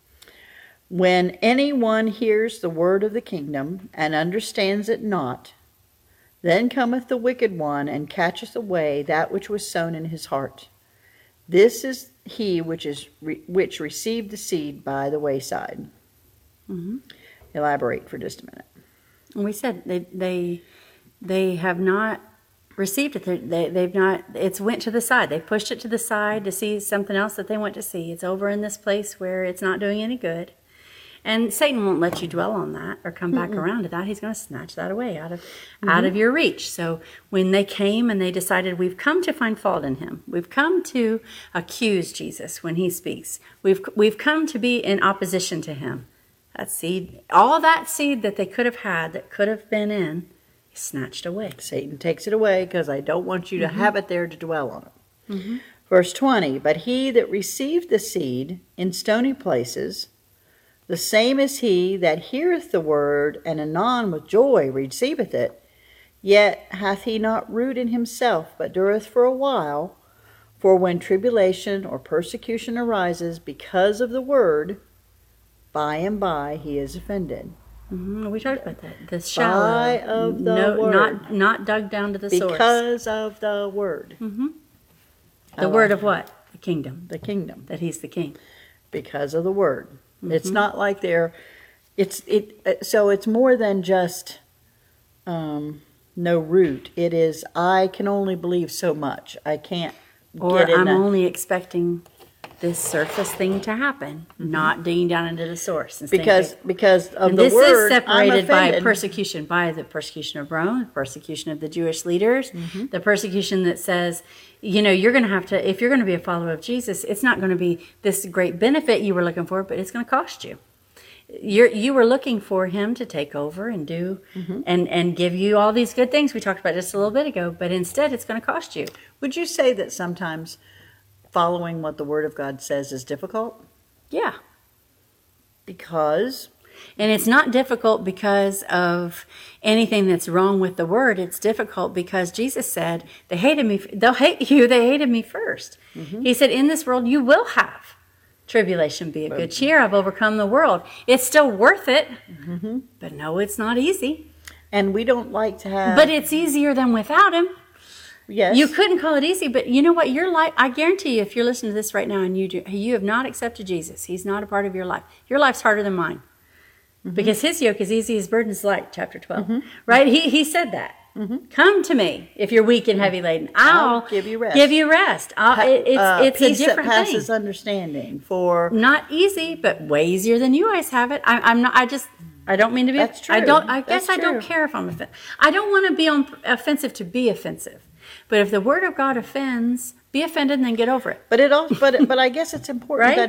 When anyone hears the word of the kingdom and understands it not, then cometh the wicked one and catcheth away that which was sown in his heart. This is he which received the seed by the wayside. Elaborate for just a minute. And we said they have not received it. They've not. It's went to the side. They pushed it to the side to see something else that they want to see. It's over in this place where it's not doing any good. And Satan won't let you dwell on that or come back around to that. He's going to snatch that away out of your reach. So when they came and they decided, we've come to find fault in Him. We've come to accuse Jesus when He speaks. We've come to be in opposition to Him. That seed, all that seed that they could have had, that could have been in, snatched away. Satan takes it away because I don't want you to have it there to dwell on it. Verse 20, but he that received the seed in stony places, the same is he that heareth the word, and anon with joy receiveth it, yet hath he not root in himself, but dureth for a while. For when tribulation or persecution arises because of the word, by and by he is offended. We talked about that. The shallow, By of the word. not dug down to the source. Because of the word. The word of what? The kingdom. The kingdom. That he's the king. Because of the word. It's not like so it's more than just no root. It is, I can only believe so much. I can't Or get in I'm only expecting this surface thing to happen, not digging down into the source. And because of and the this word, is separated by I'm persecution, by the persecution of Rome, the persecution of the Jewish leaders, the persecution that says, you're going to have to, if you're going to be a follower of Jesus, it's not going to be this great benefit you were looking for, but it's going to cost you. You were looking for him to take over and do and give you all these good things we talked about just a little bit ago, but instead it's going to cost you. Would you say that sometimes following what the Word of God says is difficult? Yeah. Because? And it's not difficult because of anything that's wrong with the Word. It's difficult because Jesus said, they'll hate you, they hated me first. He said, in this world you will have tribulation. Be of good cheer. I've overcome the world. It's still worth it. But no, it's not easy. And we don't like to have... But it's easier than without him. Yes. You couldn't call it easy, but you know what? Your life, I guarantee you, if you're listening to this right now and you have not accepted Jesus, he's not a part of your life. Your life's harder than mine. Because his yoke is easy, his burden is light, chapter 12. Right? He said that. Come to me if you're weak and heavy laden. I'll give you rest. It's peace a different that passes thing. understanding. For Not easy, but way easier than you guys have it. I don't mean to be. That's true. I guess That's I don't true. care if I'm offensive. I don't want to be offensive to be offensive. But if the word of God offends, be offended and then get over it. But it also, but I guess it's important Right? that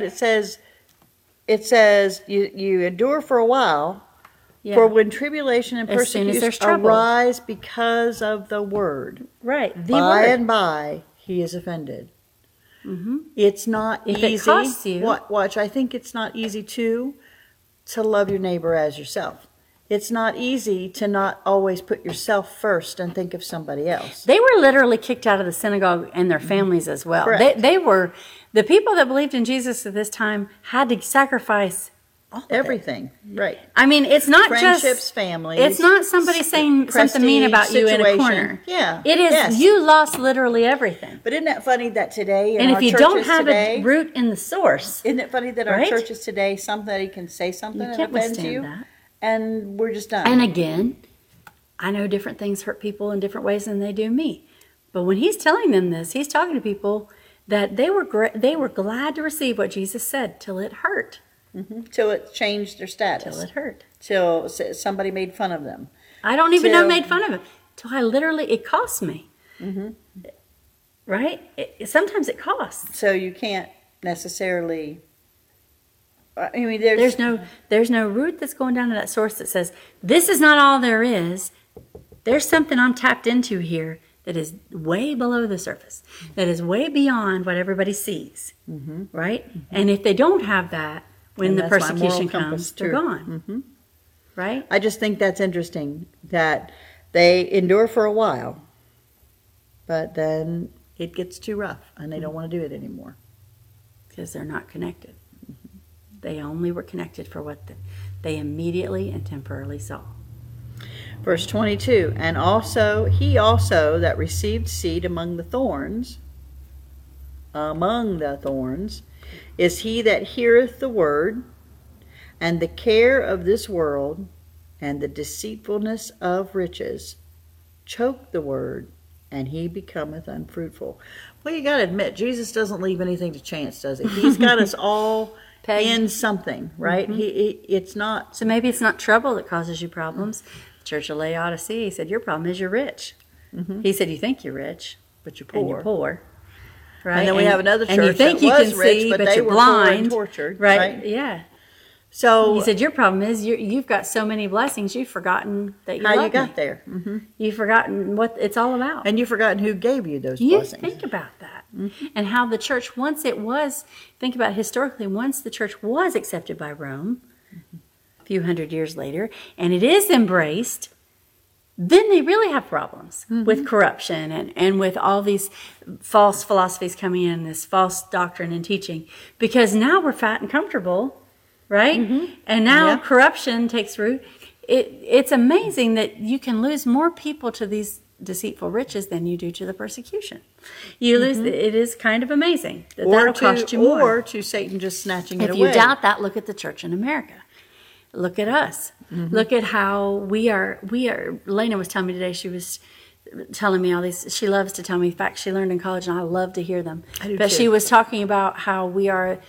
it says you endure for a while. Yeah. For when tribulation and As soon as there's persecution trouble. arise because of the word, Right. The by word. and by he is offended. It's not If easy. it costs you. Watch, I think it's not easy to love your neighbor as yourself. It's not easy to not always put yourself first and think of somebody else. They were literally kicked out of the synagogue and their families as well. Correct. They were, the people that believed in Jesus at this time had to sacrifice all of it. Everything, right? I mean, it's not Friendships, just families. It's not somebody saying something mean about you in a situation. corner. Yeah, It is, yes. you lost literally everything. But isn't that funny that today in And our if you churches don't have today, a root in the source, isn't it funny that our Right? churches today, somebody can say something you that can't offends withstand you, that. and we're just done. And again, I know different things hurt people in different ways than they do me. But when he's telling them this, he's talking to people that they were glad to receive what Jesus said till it hurt. Till it changed their status. Till it hurt. Till somebody made fun of them. I don't even know Till- made fun of him. Till it cost me. Right? Sometimes it costs. So you can't necessarily. I mean, There's no root that's going down to that source that says, this is not all there is. There's something I'm tapped into here that is way below the surface, that is way beyond what everybody sees. Right? And if they don't have that, when And the that's why moral persecution compass, comes, they're too. gone. Right? I just think that's interesting that they endure for a while, but then it gets too rough and they don't want to do it anymore. Because they're not connected. They only were connected for what they immediately and temporarily saw. Verse 22, and he also that received seed among the thorns, is he that heareth the word, and the care of this world, and the deceitfulness of riches, choke the word, and he becometh unfruitful. Well, you got to admit, Jesus doesn't leave anything to chance, does he? He's got us all in something, right? It's not. So maybe it's not trouble that causes you problems. The Church of Laodicea, he said, your problem is you're rich. He said, you think you're rich, But you're poor. and you're poor. Right? And then we have another and you church think that you was can rich, see, but but they you're were poor and blind. tortured, Right? right? Yeah. So He said, your problem is you've got so many blessings, you've forgotten that how you love got me. there. Mm-hmm. You've forgotten what it's all about. And you've forgotten who gave you those You blessings. think about that. And how the church, think about historically, once the church was accepted by Rome, a few hundred years later, and it is embraced, then they really have problems with corruption and with all these false philosophies coming in, this false doctrine and teaching, because now we're fat and comfortable, right? And now corruption takes root. It's amazing that you can lose more people to these deceitful riches than you do to the persecution. You lose. It is kind of amazing that'll cost you more. Or to Satan just snatching it If away. you doubt that, look at the church in America. Look at us. Look at how we are. Lena was telling me today, she was telling me all these, she loves to tell me facts she learned in college, and I love to hear them. I do But too. she was talking about how we are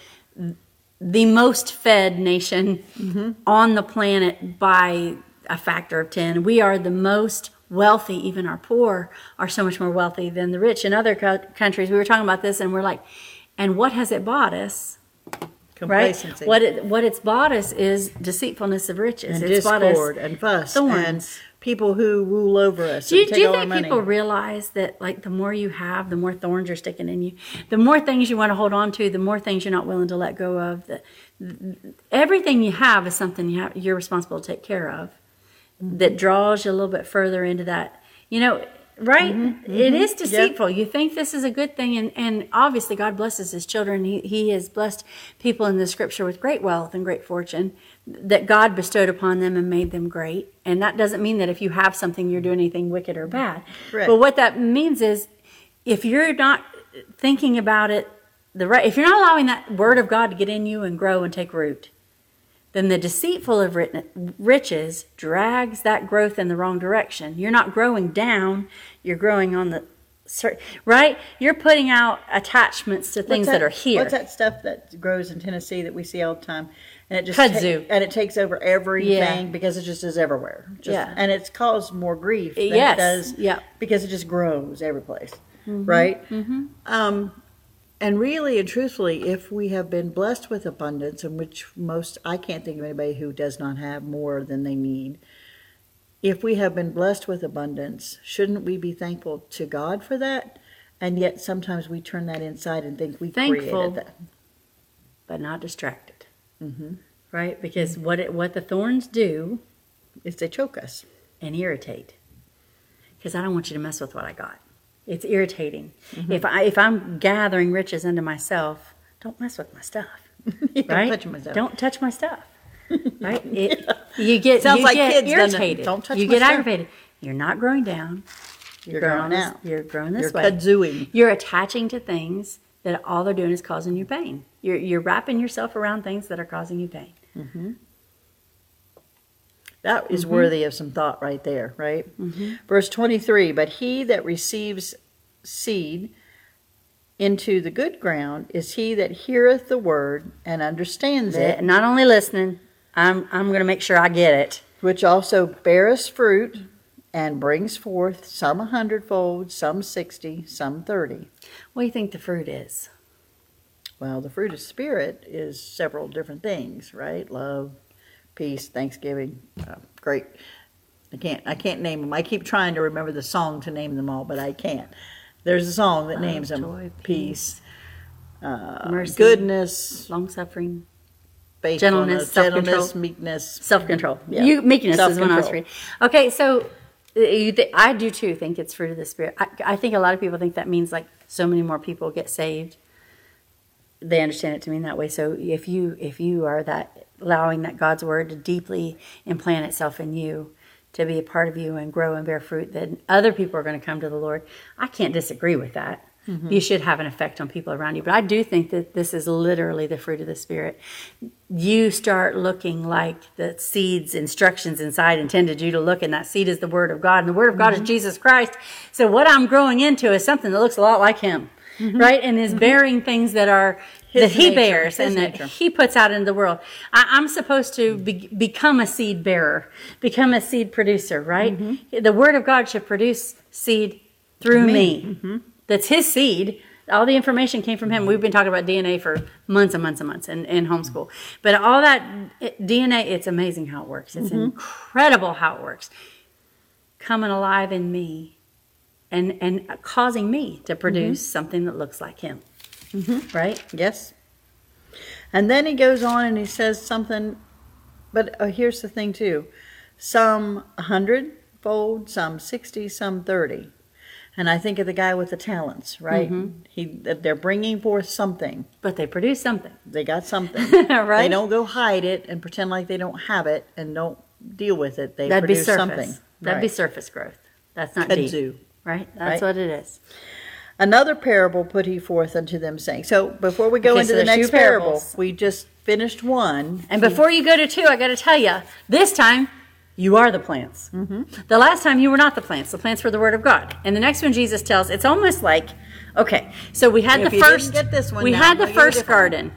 the most fed nation on the planet by a factor of 10. We are the most wealthy. Even our poor are so much more wealthy than the rich. In other countries, we were talking about this, and we're like, and what has it bought us? Complacency. Right? What it's bought us is deceitfulness of riches. and It's bought us discord and fuss thorns. and people who rule over us. Do you, and do take you all our think money. people realize that, like, the more you have, the more thorns are sticking in you, the more things you want to hold on to, the more things you're not willing to let go of? Everything you have is something you're responsible to take care of. That draws you a little bit further into that, right? It is deceitful. You think this is a good thing, and obviously God blesses his children. He has blessed people in the scripture with great wealth and great fortune that God bestowed upon them and made them great. And that doesn't mean that if you have something, you're doing anything wicked or bad. Correct. But what that means is, if you're not thinking about it if you're not allowing that word of God to get in you and grow and take root, then the deceitful of riches drags that growth in the wrong direction. You're not growing down, you're growing on the, right? You're putting out attachments to things that are here. What's that stuff that grows in Tennessee that we see all the time? And it just Kudzu. and it takes over everything because it just is everywhere. And it's caused more grief than it does because it just grows every place, right? And really and truthfully, if we have been blessed with abundance, in which I can't think of anybody who does not have more than they need. If we have been blessed with abundance, shouldn't we be thankful to God for that? And yet sometimes we turn that inside and think we created that. But not distracted. Right? Because what the thorns do is they choke us and irritate. Because I don't want you to mess with what I got. It's irritating. If I'm gathering riches into myself, don't mess with my stuff. Right? Don't touch my stuff. Right? You get irritated. Don't touch you my get stuff. aggravated. You're not growing down. You're growing out. You're growing this You're way. kudzuing. You're attaching to things that all they're doing is causing you pain. You're wrapping yourself around things that are causing you pain. That is worthy of some thought right there, right? Verse 23, but he that receives seed into the good ground is he that heareth the word and understands it, Not only listening, I'm going to make sure I get it. which also beareth fruit and brings forth some 100-fold, some 60, some 30. What do you think the fruit is? Well, the fruit of Spirit is several different things, right? Love, peace, thanksgiving, great. I can't name them. I keep trying to remember the song to name them all, but I can't. There's a song that names them. Joy, Peace, mercy, goodness, long-suffering, faithfulness, gentleness, meekness. self-control. Yeah. Meekness is when I was Self-control. reading. Okay, so I do too think it's fruit of the Spirit. I think a lot of people think that means like so many more people get saved. They understand it to mean that way. So if you are that, allowing that God's word to deeply implant itself in you, to be a part of you and grow and bear fruit, then other people are going to come to the Lord. I can't disagree with that. You should have an effect on people around you. But I do think that this is literally the fruit of the Spirit. You start looking like the seed's instructions inside intended you to look, and that seed is the Word of God. And the Word of God is Jesus Christ. So what I'm growing into is something that looks a lot like Him, right? And is bearing things that are that He nature, bears His and that nature. He puts out into the world. I'm supposed to become a seed bearer, become a seed producer, right? The Word of God should produce seed through me. That's His seed. All the information came from him. We've been talking about DNA for months and months and months in homeschool. But all that DNA, it's amazing how it works. It's incredible how it works. Coming alive in me and causing me to produce something that looks like him. Right? Yes. And then he goes on and he says something, but here's the thing too. Some 100-fold, some 60, some 30. And I think of the guy with the talents, right? They're bringing forth something. But they produce something. They got something. Right? They don't go hide it and pretend like they don't have it and don't deal with it. They That'd produce be surface. something. That'd be surface growth. That's not deep. Kudzu. Right? That's Right? what it is. Another parable put he forth unto them, saying. So before we go Okay, into so the there's next two parable, parables. we just finished one. And before you go to 2, I got to tell you, this time, you are the plants. The last time you were not the plants. The plants were the Word of God. And the next one Jesus tells, it's almost like, okay, so we had If the you first, didn't get this one we now, had I'm the gonna give you a first different one. garden.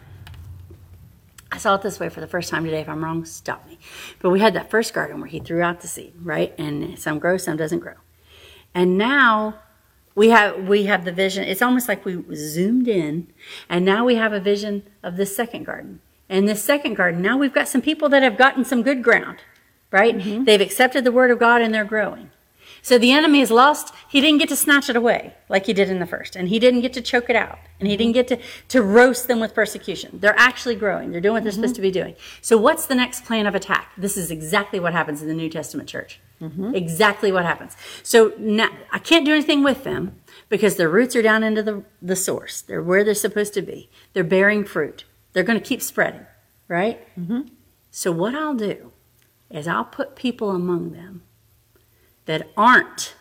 I saw it this way for the first time today. If I'm wrong, stop me. But we had that first garden where he threw out the seed, right? And some grow, some doesn't grow. And now we have the vision. It's almost like we zoomed in, and now we have a vision of this second garden. And this second garden, now we've got some people that have gotten some good ground, right? They've accepted the Word of God and they're growing. So the enemy is lost. He didn't get to snatch it away like he did in the first. And he didn't get to choke it out. And he didn't get to roast them with persecution. They're actually growing. They're doing what they're supposed to be doing. So what's the next plan of attack? This is exactly what happens in the New Testament church. Exactly what happens. So now, I can't do anything with them because their roots are down into the source. They're where they're supposed to be. They're bearing fruit. They're going to keep spreading, right? So what I'll do is I'll put people among them that aren't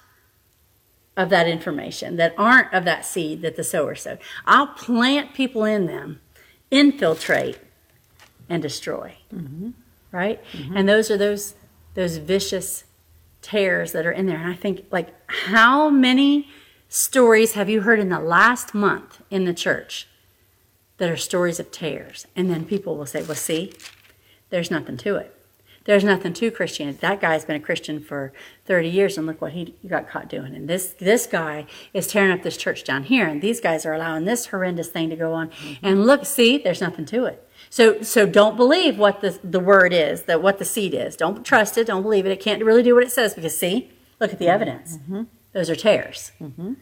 of that information, that aren't of that seed that the sower sowed. I'll plant people in them, infiltrate, and destroy. Right? And those are those vicious tares that are in there. And I think, like, how many stories have you heard in the last month in the church that are stories of tares? And then people will say, well, see, there's nothing to it. There's nothing to Christianity. That guy's been a Christian for 30 years, and look what he got caught doing. And this guy is tearing up this church down here, and these guys are allowing this horrendous thing to go on. And look, see, there's nothing to it. So don't believe what the word is, that what the seed is. Don't trust it. Don't believe it. It can't really do what it says because, see, look at the evidence. Those are tares.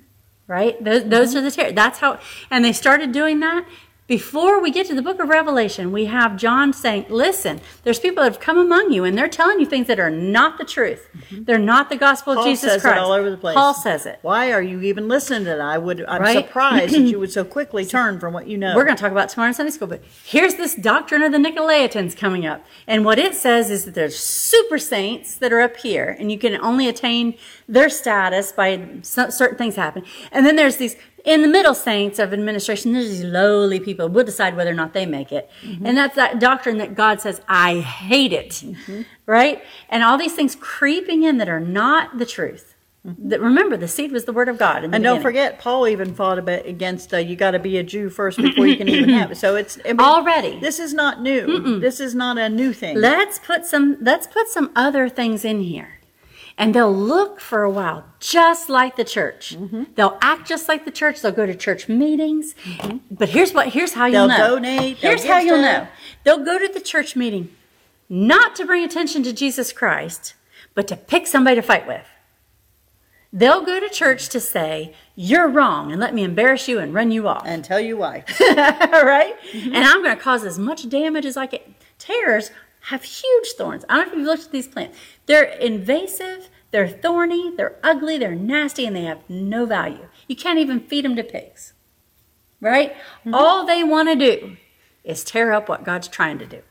Right? Those are the tares. That's how, and they started doing that. Before we get to the book of Revelation, we have John saying, listen, there's people that have come among you, and they're telling you things that are not the truth. They're not the gospel of Jesus says Christ. it all over the place. Paul says it. Why are you even listening to that? I'm Right? surprised that you would so quickly turn from what you know. We're going to talk about tomorrow in Sunday school, but here's this doctrine of the Nicolaitans coming up. And what it says is that there's super saints that are up here, and you can only attain their status by certain things happen. And then there's these in the middle saints of administration, there's these lowly people. We'll decide whether or not they make it. And that's that doctrine that God says, I hate it. Right? And all these things creeping in that are not the truth. That, remember, the seed was the word of God. In the And don't beginning. forget, Paul even fought a bit against you got to be a Jew first before you can even have it. So it's Already. This is not new. This is not a new thing. Let's put some other things in here. And they'll look for a while just like the church. They'll act just like the church. They'll go to church meetings. But here's how you'll know. They'll donate. Here's how you'll know. They'll go to the church meeting not to bring attention to Jesus Christ, but to pick somebody to fight with. They'll go to church to say, you're wrong, and let me embarrass you and run you off. And tell you why. Right? And I'm going to cause as much damage as I can. Tares have huge thorns. I don't know if you've looked at these plants. They're invasive, they're thorny, they're ugly, they're nasty, and they have no value. You can't even feed them to pigs. Right? All they want to do is tear up what God's trying to do.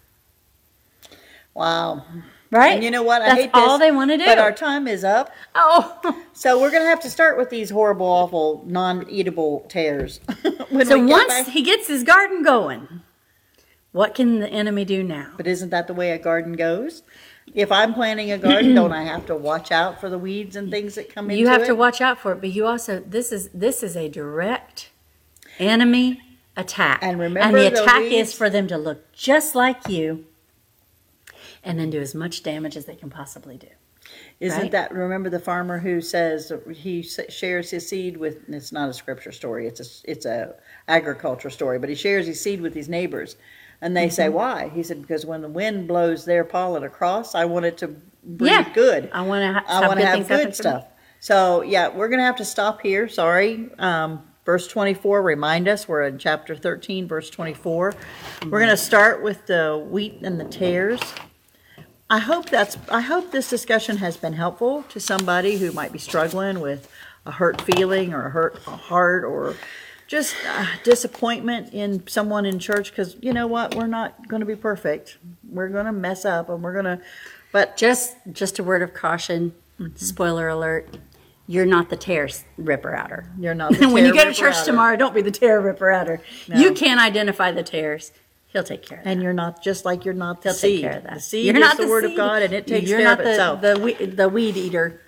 Wow. Right? And you know what? I That's hate this. all they want to do. But our time is up. Oh. So we're going to have to start with these horrible, awful, non-eatable tares. So once he gets his garden going, what can the enemy do now? But isn't that the way a garden goes? If I'm planting a garden, don't I have to watch out for the weeds and things that come into it? You have to watch out for it, but you also, this is a direct enemy attack. And remember, the the attack weeds- is for them to look just like you and then do as much damage as they can possibly do. Isn't Right. that, remember the farmer who says he shares his seed with, it's not a scripture story, it's a agriculture story, but he shares his seed with his neighbors. And they say, why? He said, because when the wind blows their pollen across, I want it to breed good. I want to have good stuff. So, yeah, we're going to have to stop here. Sorry. Verse 24, remind us, we're in chapter 13, verse 24. We're going to start with the wheat and the tares. I hope this discussion has been helpful to somebody who might be struggling with a hurt feeling or a hurt heart or just disappointment in someone in church, because you know what? We're not going to be perfect. We're going to mess up, and but Just a word of caution, spoiler alert, you're not the tear ripper outer. you're not the When you go to tear church ripper-outer. tomorrow, don't be the tear ripper outer. No. You can't identify the tears. He'll take care of that. And you're not, just like you're not the He'll seed. take care of that. The seed You're is not the word of seed. God, and it takes You're care not of itself. the weed eater.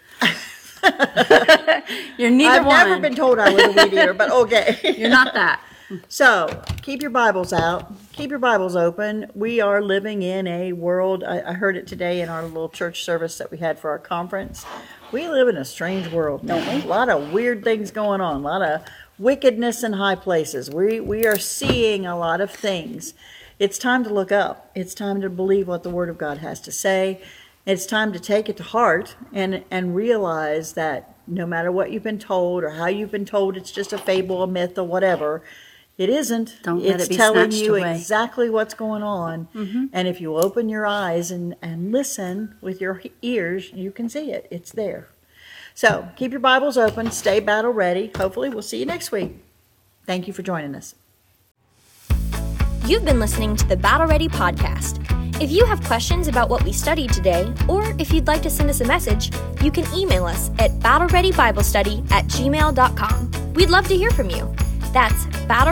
You're neither I've one. never been told I was a weed eater, but okay. You're not that. So, keep your Bibles out. Keep your Bibles open. We are living in a world, I heard it today in our little church service that we had for our conference. We live in a strange world, don't we? A lot of weird things going on, a lot of wickedness in high places. We are seeing a lot of things. It's time to look up. It's time to believe what the Word of God has to say. It's time to take it to heart and realize that no matter what you've been told or how you've been told it's just a fable, a myth, or whatever, it isn't. Don't let It's it be telling snatched you away. exactly what's going on. And if you open your eyes and listen with your ears, you can see it. It's there. So keep your Bibles open. Stay battle ready. Hopefully we'll see you next week. Thank you for joining us. You've been listening to the Battle Ready podcast. If you have questions about what we studied today, or if you'd like to send us a message, you can email us at battlereadybiblestudy@gmail.com. We'd love to hear from you. That's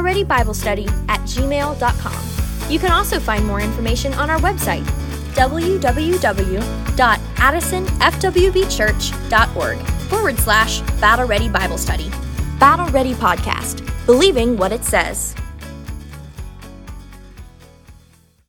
battlereadybiblestudy@gmail.com. You can also find more information on our website, www.addisonfwbchurch.org/Battle Ready Bible Study. Battle Ready Podcast, believing what it says.